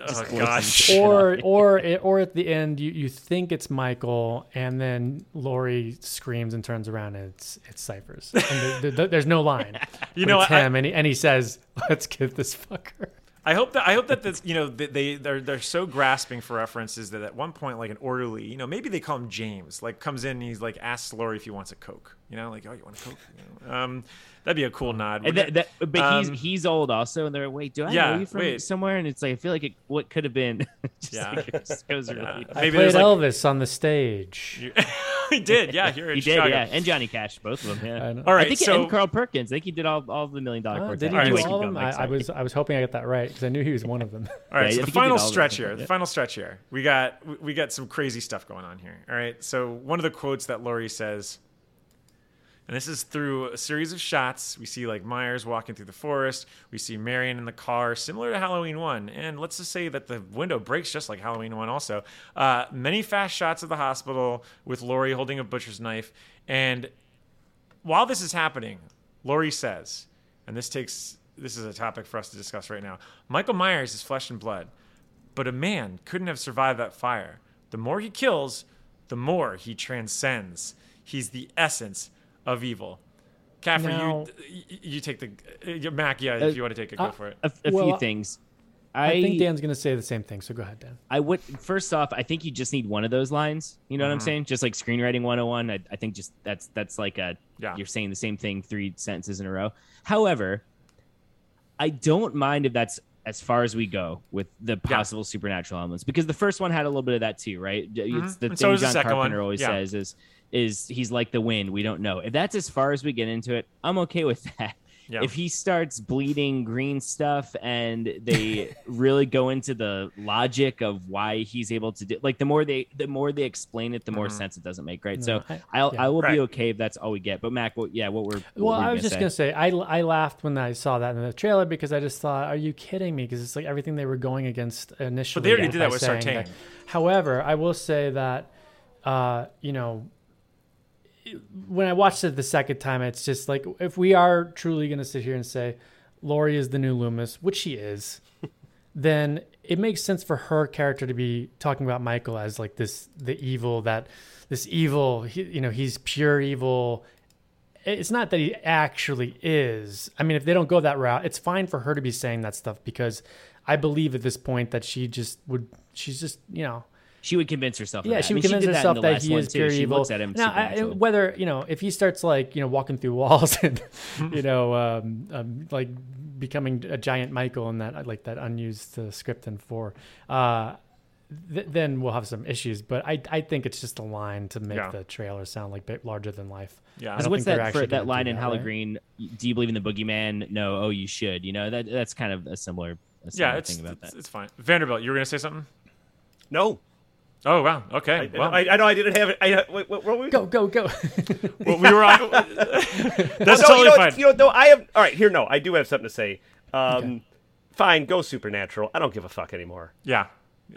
or at the end, you think it's Michael, and then Laurie screams and turns around, and it's Cyphers. And there's no line. It's him, and he says, "Let's get this fucker." I hope that this, they're so grasping for references that at one point, like an orderly, maybe they call him James, like comes in and he's like asks Laurie if he wants a Coke, like, oh, you want a Coke? That'd be a cool nod. But he's old also, and they're like, wait, do I know you from somewhere? And it's like, I feel like what could have been. I played Elvis on the stage. He did, yeah. Here in Chicago. Yeah, and Johnny Cash, both of them. Yeah. I know. All right, and Carl Perkins. I think he did all the $1 Million Quartet. Did he do all of them? I was hoping I got that right because I knew he was one of them. All right, so the final stretch here. We got some crazy stuff going on here. All right, so one of the quotes that Laurie says. And this is through a series of shots. We see like Myers walking through the forest. We see Marion in the car, similar to Halloween 1. And let's just say that the window breaks just like Halloween 1 also. Many fast shots of the hospital with Laurie holding a butcher's knife. And while this is happening, Laurie says, and this is a topic for us to discuss right now, Michael Myers is flesh and blood, but a man couldn't have survived that fire. The more he kills, the more he transcends. He's the essence of evil. Caffrey, you take the Mac. Yeah, if you want to take it, go for it. A few things. I think Dan's going to say the same thing, so go ahead, Dan. First off, I think you just need one of those lines. You know what I'm saying? Just like screenwriting 101. I think just that's like you're saying the same thing 3 sentences in a row. However, I don't mind if that's as far as we go with the possible supernatural elements, because the first one had a little bit of that too, right? It's the thing John Carpenter always says is he's like the wind. We don't know. If that's as far as we get into it, I'm okay with that. if he starts bleeding green stuff and they really go into the logic of why he's able to do, like the more they explain it, the more sense it doesn't make, right? So I will be okay if that's all we get. But Mac, I was just gonna say I laughed when I saw that in the trailer because I just thought, are you kidding me? Because it's like everything they were going against initially. But they already did that with Sartain. However, I will say that when I watched it the second time, it's just like, if we are truly going to sit here and say Laurie is the new Loomis, which she is, then it makes sense for her character to be talking about Michael as like he's pure evil. It's not that he actually is. I mean, if they don't go that route, it's fine for her to be saying that stuff, because I believe at this point that she would convince herself. Yeah, she would convince herself that he is pure evil. Looks at him now, whether if he starts walking through walls and like becoming a giant Michael in that that unused script in 4, then we'll have some issues. But I think it's just a line to make the trailer sound like larger than life. Yeah. What's that line in Holly Green? Do you believe in the boogeyman? No. Oh, you should. That's kind of a similar thing about that. It's fine. Vanderbilt, you were gonna say something? No. Oh wow! Okay. I know I didn't have it. Wait, what were we? Go. Well, we were on. That's totally fine. I have. All right, here. No, I do have something to say. Fine, go Supernatural. I don't give a fuck anymore. Yeah.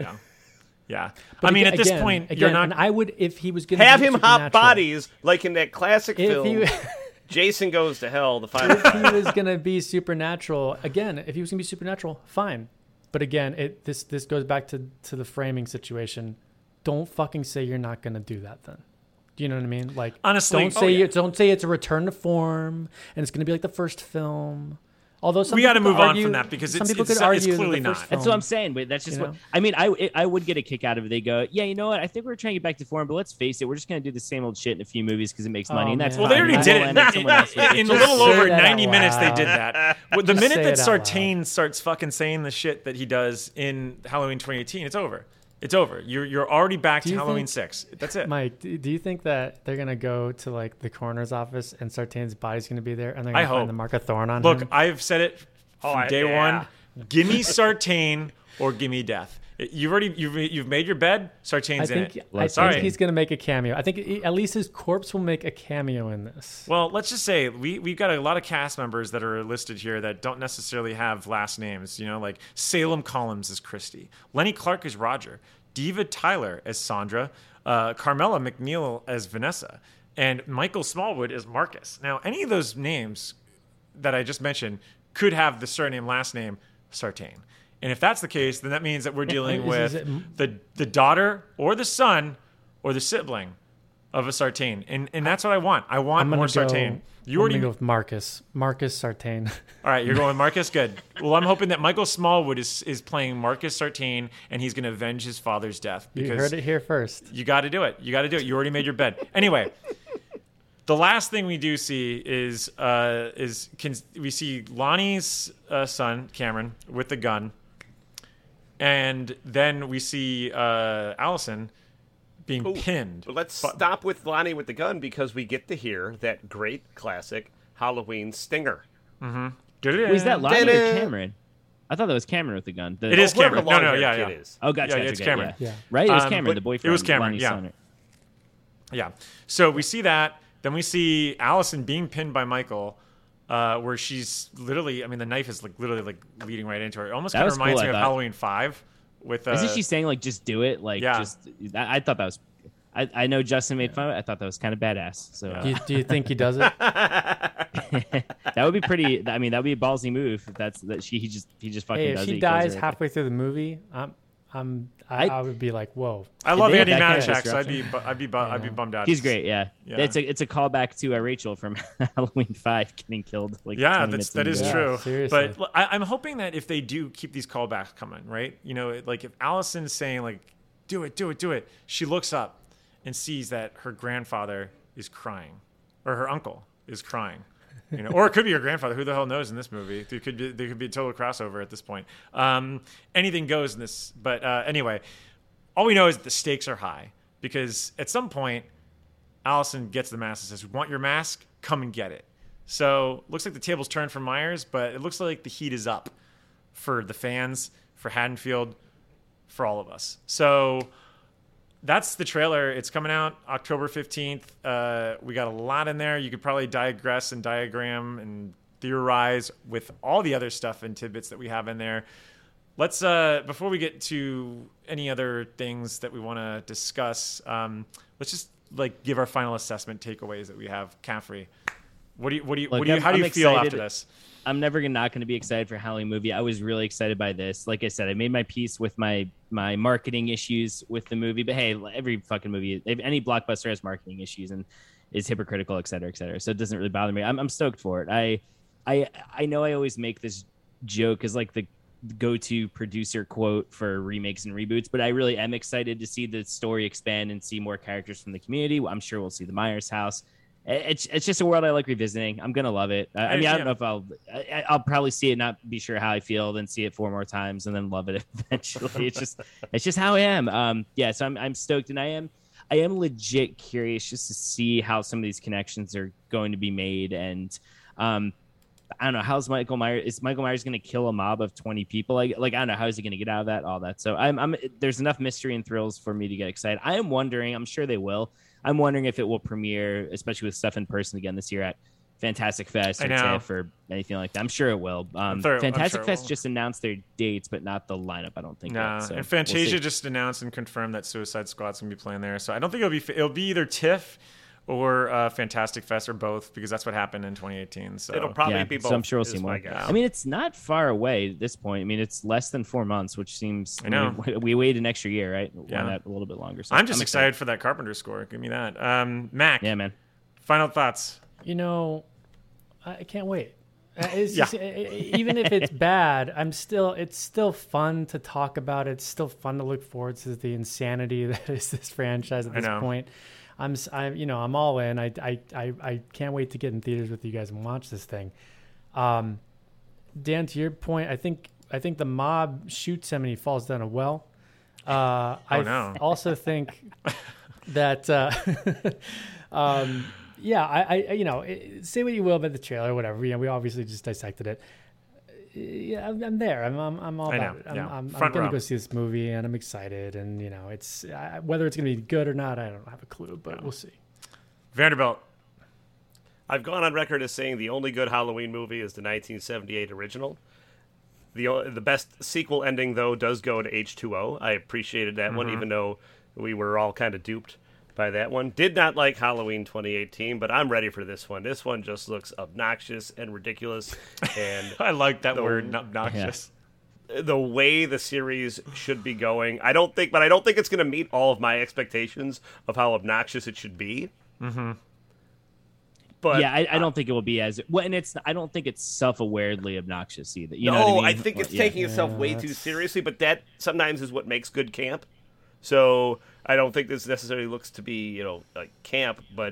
I mean, at this point, you're not. And I would, if he was going to have him hop bodies like in that classic film. Jason Goes to Hell. The final. If he was going to be Supernatural again, fine. But again, this goes back to the framing situation. Don't fucking say you're not going to do that then. Do you know what I mean? Like, honestly, don't say it's a return to form and it's going to be like the first film. Although we got to move on from that, because it's clearly not. That's what I'm saying. But that's just what I mean. I would get a kick out of it. They go, yeah, you know what? I think we're trying to get back to form, but let's face it, we're just going to do the same old shit in a few movies because it makes money, and that's well, they already did it in a little over 90 minutes. They did that. The minute that Sartain starts fucking saying the shit that he does in Halloween 2018, it's over. It's over. You're already back to Halloween 6. That's it. Mike, do you think that they're gonna go to like the coroner's office and Sartain's body's gonna be there and they're gonna find the mark of Thorn on him? Look, I've said it from day one. Give me Sartain or give me death. You've made your bed. Sartain's in it. I think he's gonna make a cameo. I think at least his corpse will make a cameo in this. Well, let's just say we've got a lot of cast members that are listed here that don't necessarily have last names. Like Salem Collins as Christy, Lenny Clark as Roger, Diva Tyler as Sandra, Carmela McNeil as Vanessa, and Michael Smallwood as Marcus. Now, any of those names that I just mentioned could have the surname last name Sartain. And if that's the case, then that means that we're dealing with the daughter or the son or the sibling of a Sartain. And that's what I want. I want more Sartain. I'm going to go with Marcus. Marcus Sartain. All right, you're going with Marcus? Good. Well, I'm hoping that Michael Smallwood is playing Marcus Sartain, and he's going to avenge his father's death. You heard it here first. You got to do it. You already made your bed. Anyway, the last thing we do see is we see Lonnie's son, Cameron, with the gun. And then we see Allison being pinned. Well, let's stop with Lonnie with the gun, because we get to hear that great classic Halloween stinger. Mm-hmm. Was that Lonnie or Cameron? I thought that was Cameron with the gun. It is Cameron. No, yeah. It is. Oh, gotcha. Yeah, it's Cameron. Yeah. Right? It was Cameron, the boyfriend. It was Cameron, Lonnie's son. Yeah. So we see that. Then we see Allison being pinned by Michael. Where she's literally, the knife is literally leading right into her. It almost kind of reminds me of Halloween 5. Isn't she saying just do it? I thought that was. I know Justin made fun of it. I thought that was kind of badass. So do you think he does it? That would be pretty. That would be a ballsy move. If he just fucking does it. If she dies halfway through the movie, I would be like, whoa. I love Andy Manischek, so I'd be bummed out. He's great, yeah. It's a callback to Rachel from Halloween 5 getting killed. That is true. Seriously. But I'm hoping that if they do keep these callbacks coming, right? If Allison's saying do it, she looks up and sees that her grandfather is crying, or her uncle is crying. Or it could be your grandfather. Who the hell knows in this movie? There could be a total crossover at this point. Anything goes in this. But anyway, all we know is that the stakes are high, because at some point, Allison gets the mask and says, "We want your mask? Come and get it." So looks like the table's turned for Myers, but it looks like the heat is up for the fans, for Haddonfield, for all of us. So that's the trailer. It's coming out October 15th. We got a lot in there. You could probably digress and diagram and theorize with all the other stuff and tidbits that we have in there. Let's before we get to any other things that we want to discuss, let's just give our final assessment takeaways that we have. Caffrey, how do you feel after this? I'm never not going to be excited for a Halloween movie. I was really excited by this. Like I said, I made my peace with my marketing issues with the movie. But hey, every fucking movie, any blockbuster has marketing issues and is hypocritical, et cetera, et cetera. So it doesn't really bother me. I'm stoked for it. I know I always make this joke as like the go-to producer quote for remakes and reboots, but I really am excited to see the story expand and see more characters from the community. I'm sure we'll see the Myers house. It's just a world I like revisiting. I'm gonna love it. I don't know if I'll probably see it, not be sure how I feel, then see it 4 more times and then love it eventually. it's just how I am. So I'm stoked, and I am legit curious just to see how some of these connections are going to be made. And I don't know, how's Michael Myers? Is Michael Myers going to kill a mob of 20 people? Like I don't know, how is he going to get out of that? All that. So there's enough mystery and thrills for me to get excited. I am wondering. I'm sure they will. I'm wondering if it will premiere, especially with stuff in person again this year at Fantastic Fest or TIFF or anything like that. I'm sure it will. Fantastic Fest just announced their dates, but not the lineup. I don't think. Nah, so and Fantasia just announced and confirmed that Suicide Squad's gonna be playing there. So I don't think it'll be either TIFF or Fantastic Fest or both, because that's what happened in 2018. So it'll probably be both. So I'm sure we'll see more. I mean, it's not far away at this point. I mean, it's less than 4 months, which seems. I know. We waited an extra year, right? Yeah, a little bit longer. So I'm just excited for that Carpenter score. Give me that. Mac. Yeah, man. Final thoughts. I can't wait. Just, even if it's bad, it's still fun to talk about. It's still fun to look forward to the insanity that is this franchise at this point. I'm all in. I can't wait to get in theaters with you guys and watch this thing. Dan, to your point, I think the mob shoots him and he falls down a well. I also think that say what you will about the trailer or whatever. We obviously just dissected it. Yeah, I'm there. I'm all about it. I'm going to go see this movie, and I'm excited. And it's whether it's going to be good or not, I don't have a clue, but we'll see. Vanderbilt. I've gone on record as saying the only good Halloween movie is the 1978 original. The best sequel ending, though, does go to H2O. I appreciated that one, even though we were all kind of duped by that one. Did not like Halloween 2018, but I'm ready for this one. This one just looks obnoxious and ridiculous. And I like that word, obnoxious. Yeah. The way the series should be going, I don't think it's going to meet all of my expectations of how obnoxious it should be. Mm-hmm. But yeah, I don't think it will be as well, and I don't think it's self-awaredly obnoxious either. You know what I mean? I think it's taking itself way too seriously, but that sometimes is what makes good camp. So I don't think this necessarily looks to be, like camp, but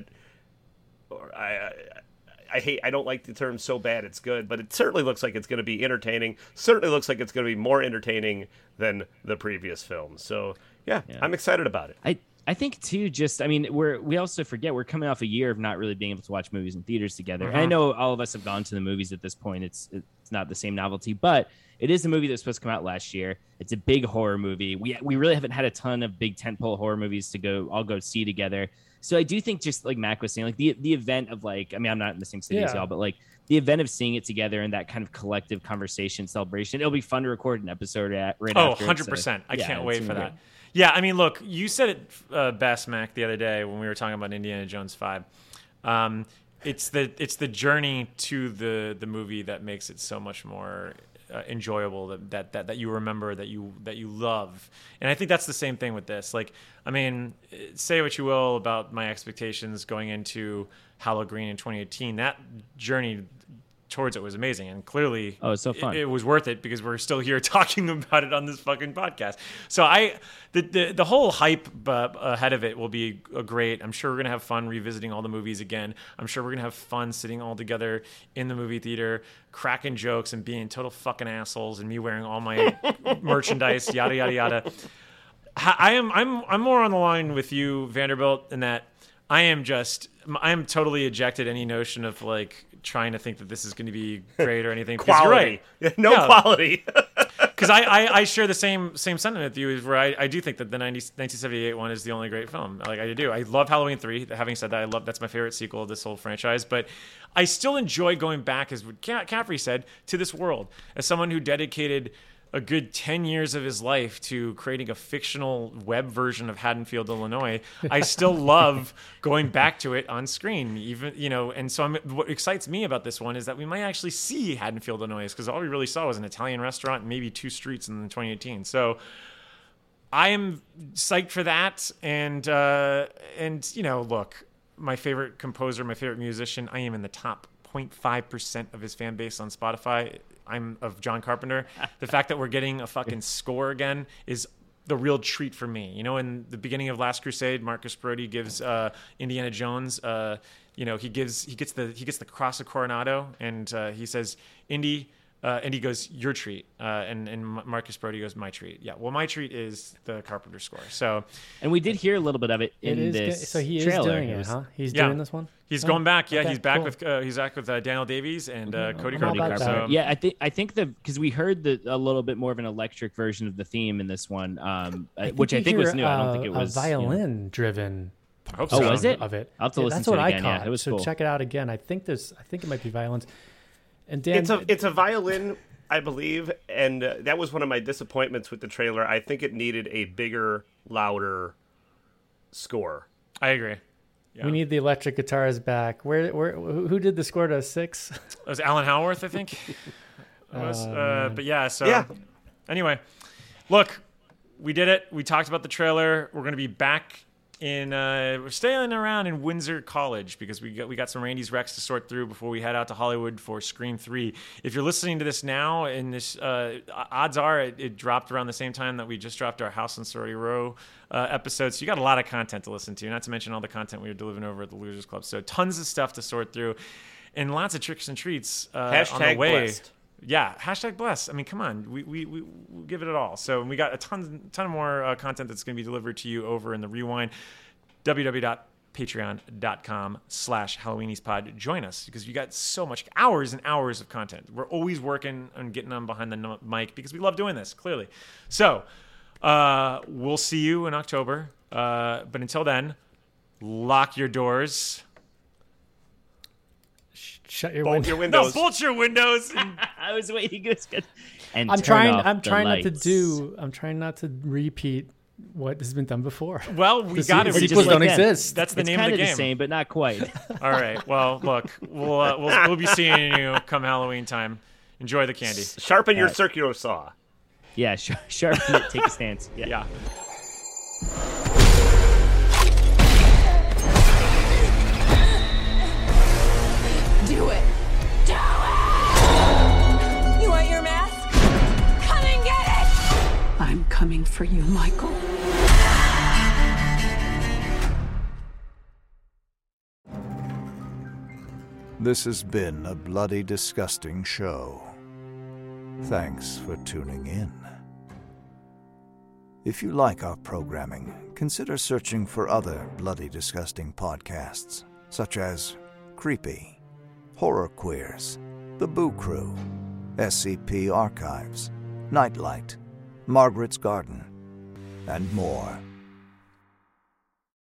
I don't like the term "so bad it's good," but it certainly looks like it's going to be entertaining. Certainly looks like it's going to be more entertaining than the previous films. So yeah, I'm excited about it. I think too. We also forget we're coming off a year of not really being able to watch movies in theaters together. And I know all of us have gone to the movies at this point. It's not the same novelty, but it is a movie that's supposed to come out last year. It's a big horror movie. We really haven't had a ton of big tentpole horror movies to all go see together. So I do think, just like Mac was saying, like the event of I'm not in the same city as y'all, but the event of seeing it together and that kind of collective conversation celebration, it'll be fun to record an episode right after. 100%. So, I can't wait for that. Yeah, I mean, look, you said it best, Mac, the other day when we were talking about Indiana Jones 5. It's the journey to the movie that makes it so much more enjoyable, that you remember, that you love. And I think that's the same thing with this. Say what you will about my expectations going into Halloween in 2018. That journey towards it was amazing, and clearly it's so fun. It was worth it because we're still here talking about it on this fucking podcast. So the whole hype ahead of it will be great. I'm sure we're gonna have fun revisiting all the movies again. I'm sure we're gonna have fun sitting all together in the movie theater, cracking jokes and being total fucking assholes, and me wearing all my merchandise, yada yada yada. I'm more on the line with you, Vanderbilt, in that I am totally ejected any notion of trying to think that this is going to be great or anything. Quality. You're right. No quality. Because I share the same sentiment with you, where I do think that the 1978 one is the only great film. Like, I do. I love Halloween 3. Having said that, that's my favorite sequel of this whole franchise. But I still enjoy going back, as Caffrey said, to this world. As someone who dedicated a good 10 years of his life to creating a fictional web version of Haddonfield, Illinois, I still love going back to it on screen. Even, and so what excites me about this one is that we might actually see Haddonfield, Illinois, because all we really saw was an Italian restaurant and maybe 2 streets in 2018. So I am psyched for that. And look, my favorite composer, my favorite musician, I am in the top 0.5% of his fan base on Spotify. I'm of John Carpenter. The fact that we're getting a fucking score again is the real treat for me. In the beginning of Last Crusade, Marcus Brody gives Indiana Jones, he gets the Cross of Coronado, and he says, Indy, and he goes, your treat, and Marcus Brody goes, my treat. Yeah, well, my treat is the Carpenter score. So, and we did hear a little bit of it in this. So he trailer. Is doing it, huh? He's doing this one. He's going back. Yeah, okay, he's back cool. with Daniel Davies and Cody Cody Carpenter. So. Yeah, I think because we heard a little bit more of an electric version of the theme in this one, which I think was new. I don't think it was a violin-driven. I hope so. Oh, was it? Of it. I'll have to listen that's to what it again. I caught. Yeah, it was cool. Check it out again. I think it might be violins. And Dan, it's a violin, I believe, and that was one of my disappointments with the trailer. I think it needed a bigger, louder score. I agree. Yeah. We need the electric guitars back. Who did the score to 6? It was Alan Howarth, I think. But yeah, so yeah. Anyway, look, we did it. We talked about the trailer. We're going to be back we're staying around in Windsor College because we got some Randy's Rex to sort through before we head out to Hollywood for Scream 3. If you're listening to this now, and this odds are it dropped around the same time that we just dropped our House on Sorority Row episode, so you got a lot of content to listen to, not to mention all the content we were delivering over at the Losers Club. So tons of stuff to sort through, and lots of tricks and treats on the way. Blessed. Yeah, #blessed. I mean, come on, we give it all. So we got a ton of more content that's going to be delivered to you over in the Rewind. www.patreon.com/HalloweeniesPod. Join us because you got so much hours and hours of content. We're always working on getting them behind the mic because we love doing this, clearly. So we'll see you in October. But until then, lock your doors. Shut your windows. No, bolt your windows. I was waiting. And I'm trying not to repeat what has been done before. Well, we got it. Sequels don't exist. That's the name of the game. It's kind of the same, but not quite. All right. Well, look, we'll be seeing you come Halloween time. Enjoy the candy. Sharpen your circular saw. Yeah, sharpen it. Take a stance. Yeah. Do it! Do it! You want your mask? Come and get it! I'm coming for you, Michael. This has been a bloody, disgusting show. Thanks for tuning in. If you like our programming, consider searching for other bloody, disgusting podcasts, such as Creepy, Horror Queers, The Boo Crew, SCP Archives, Nightlight, Margaret's Garden, and more.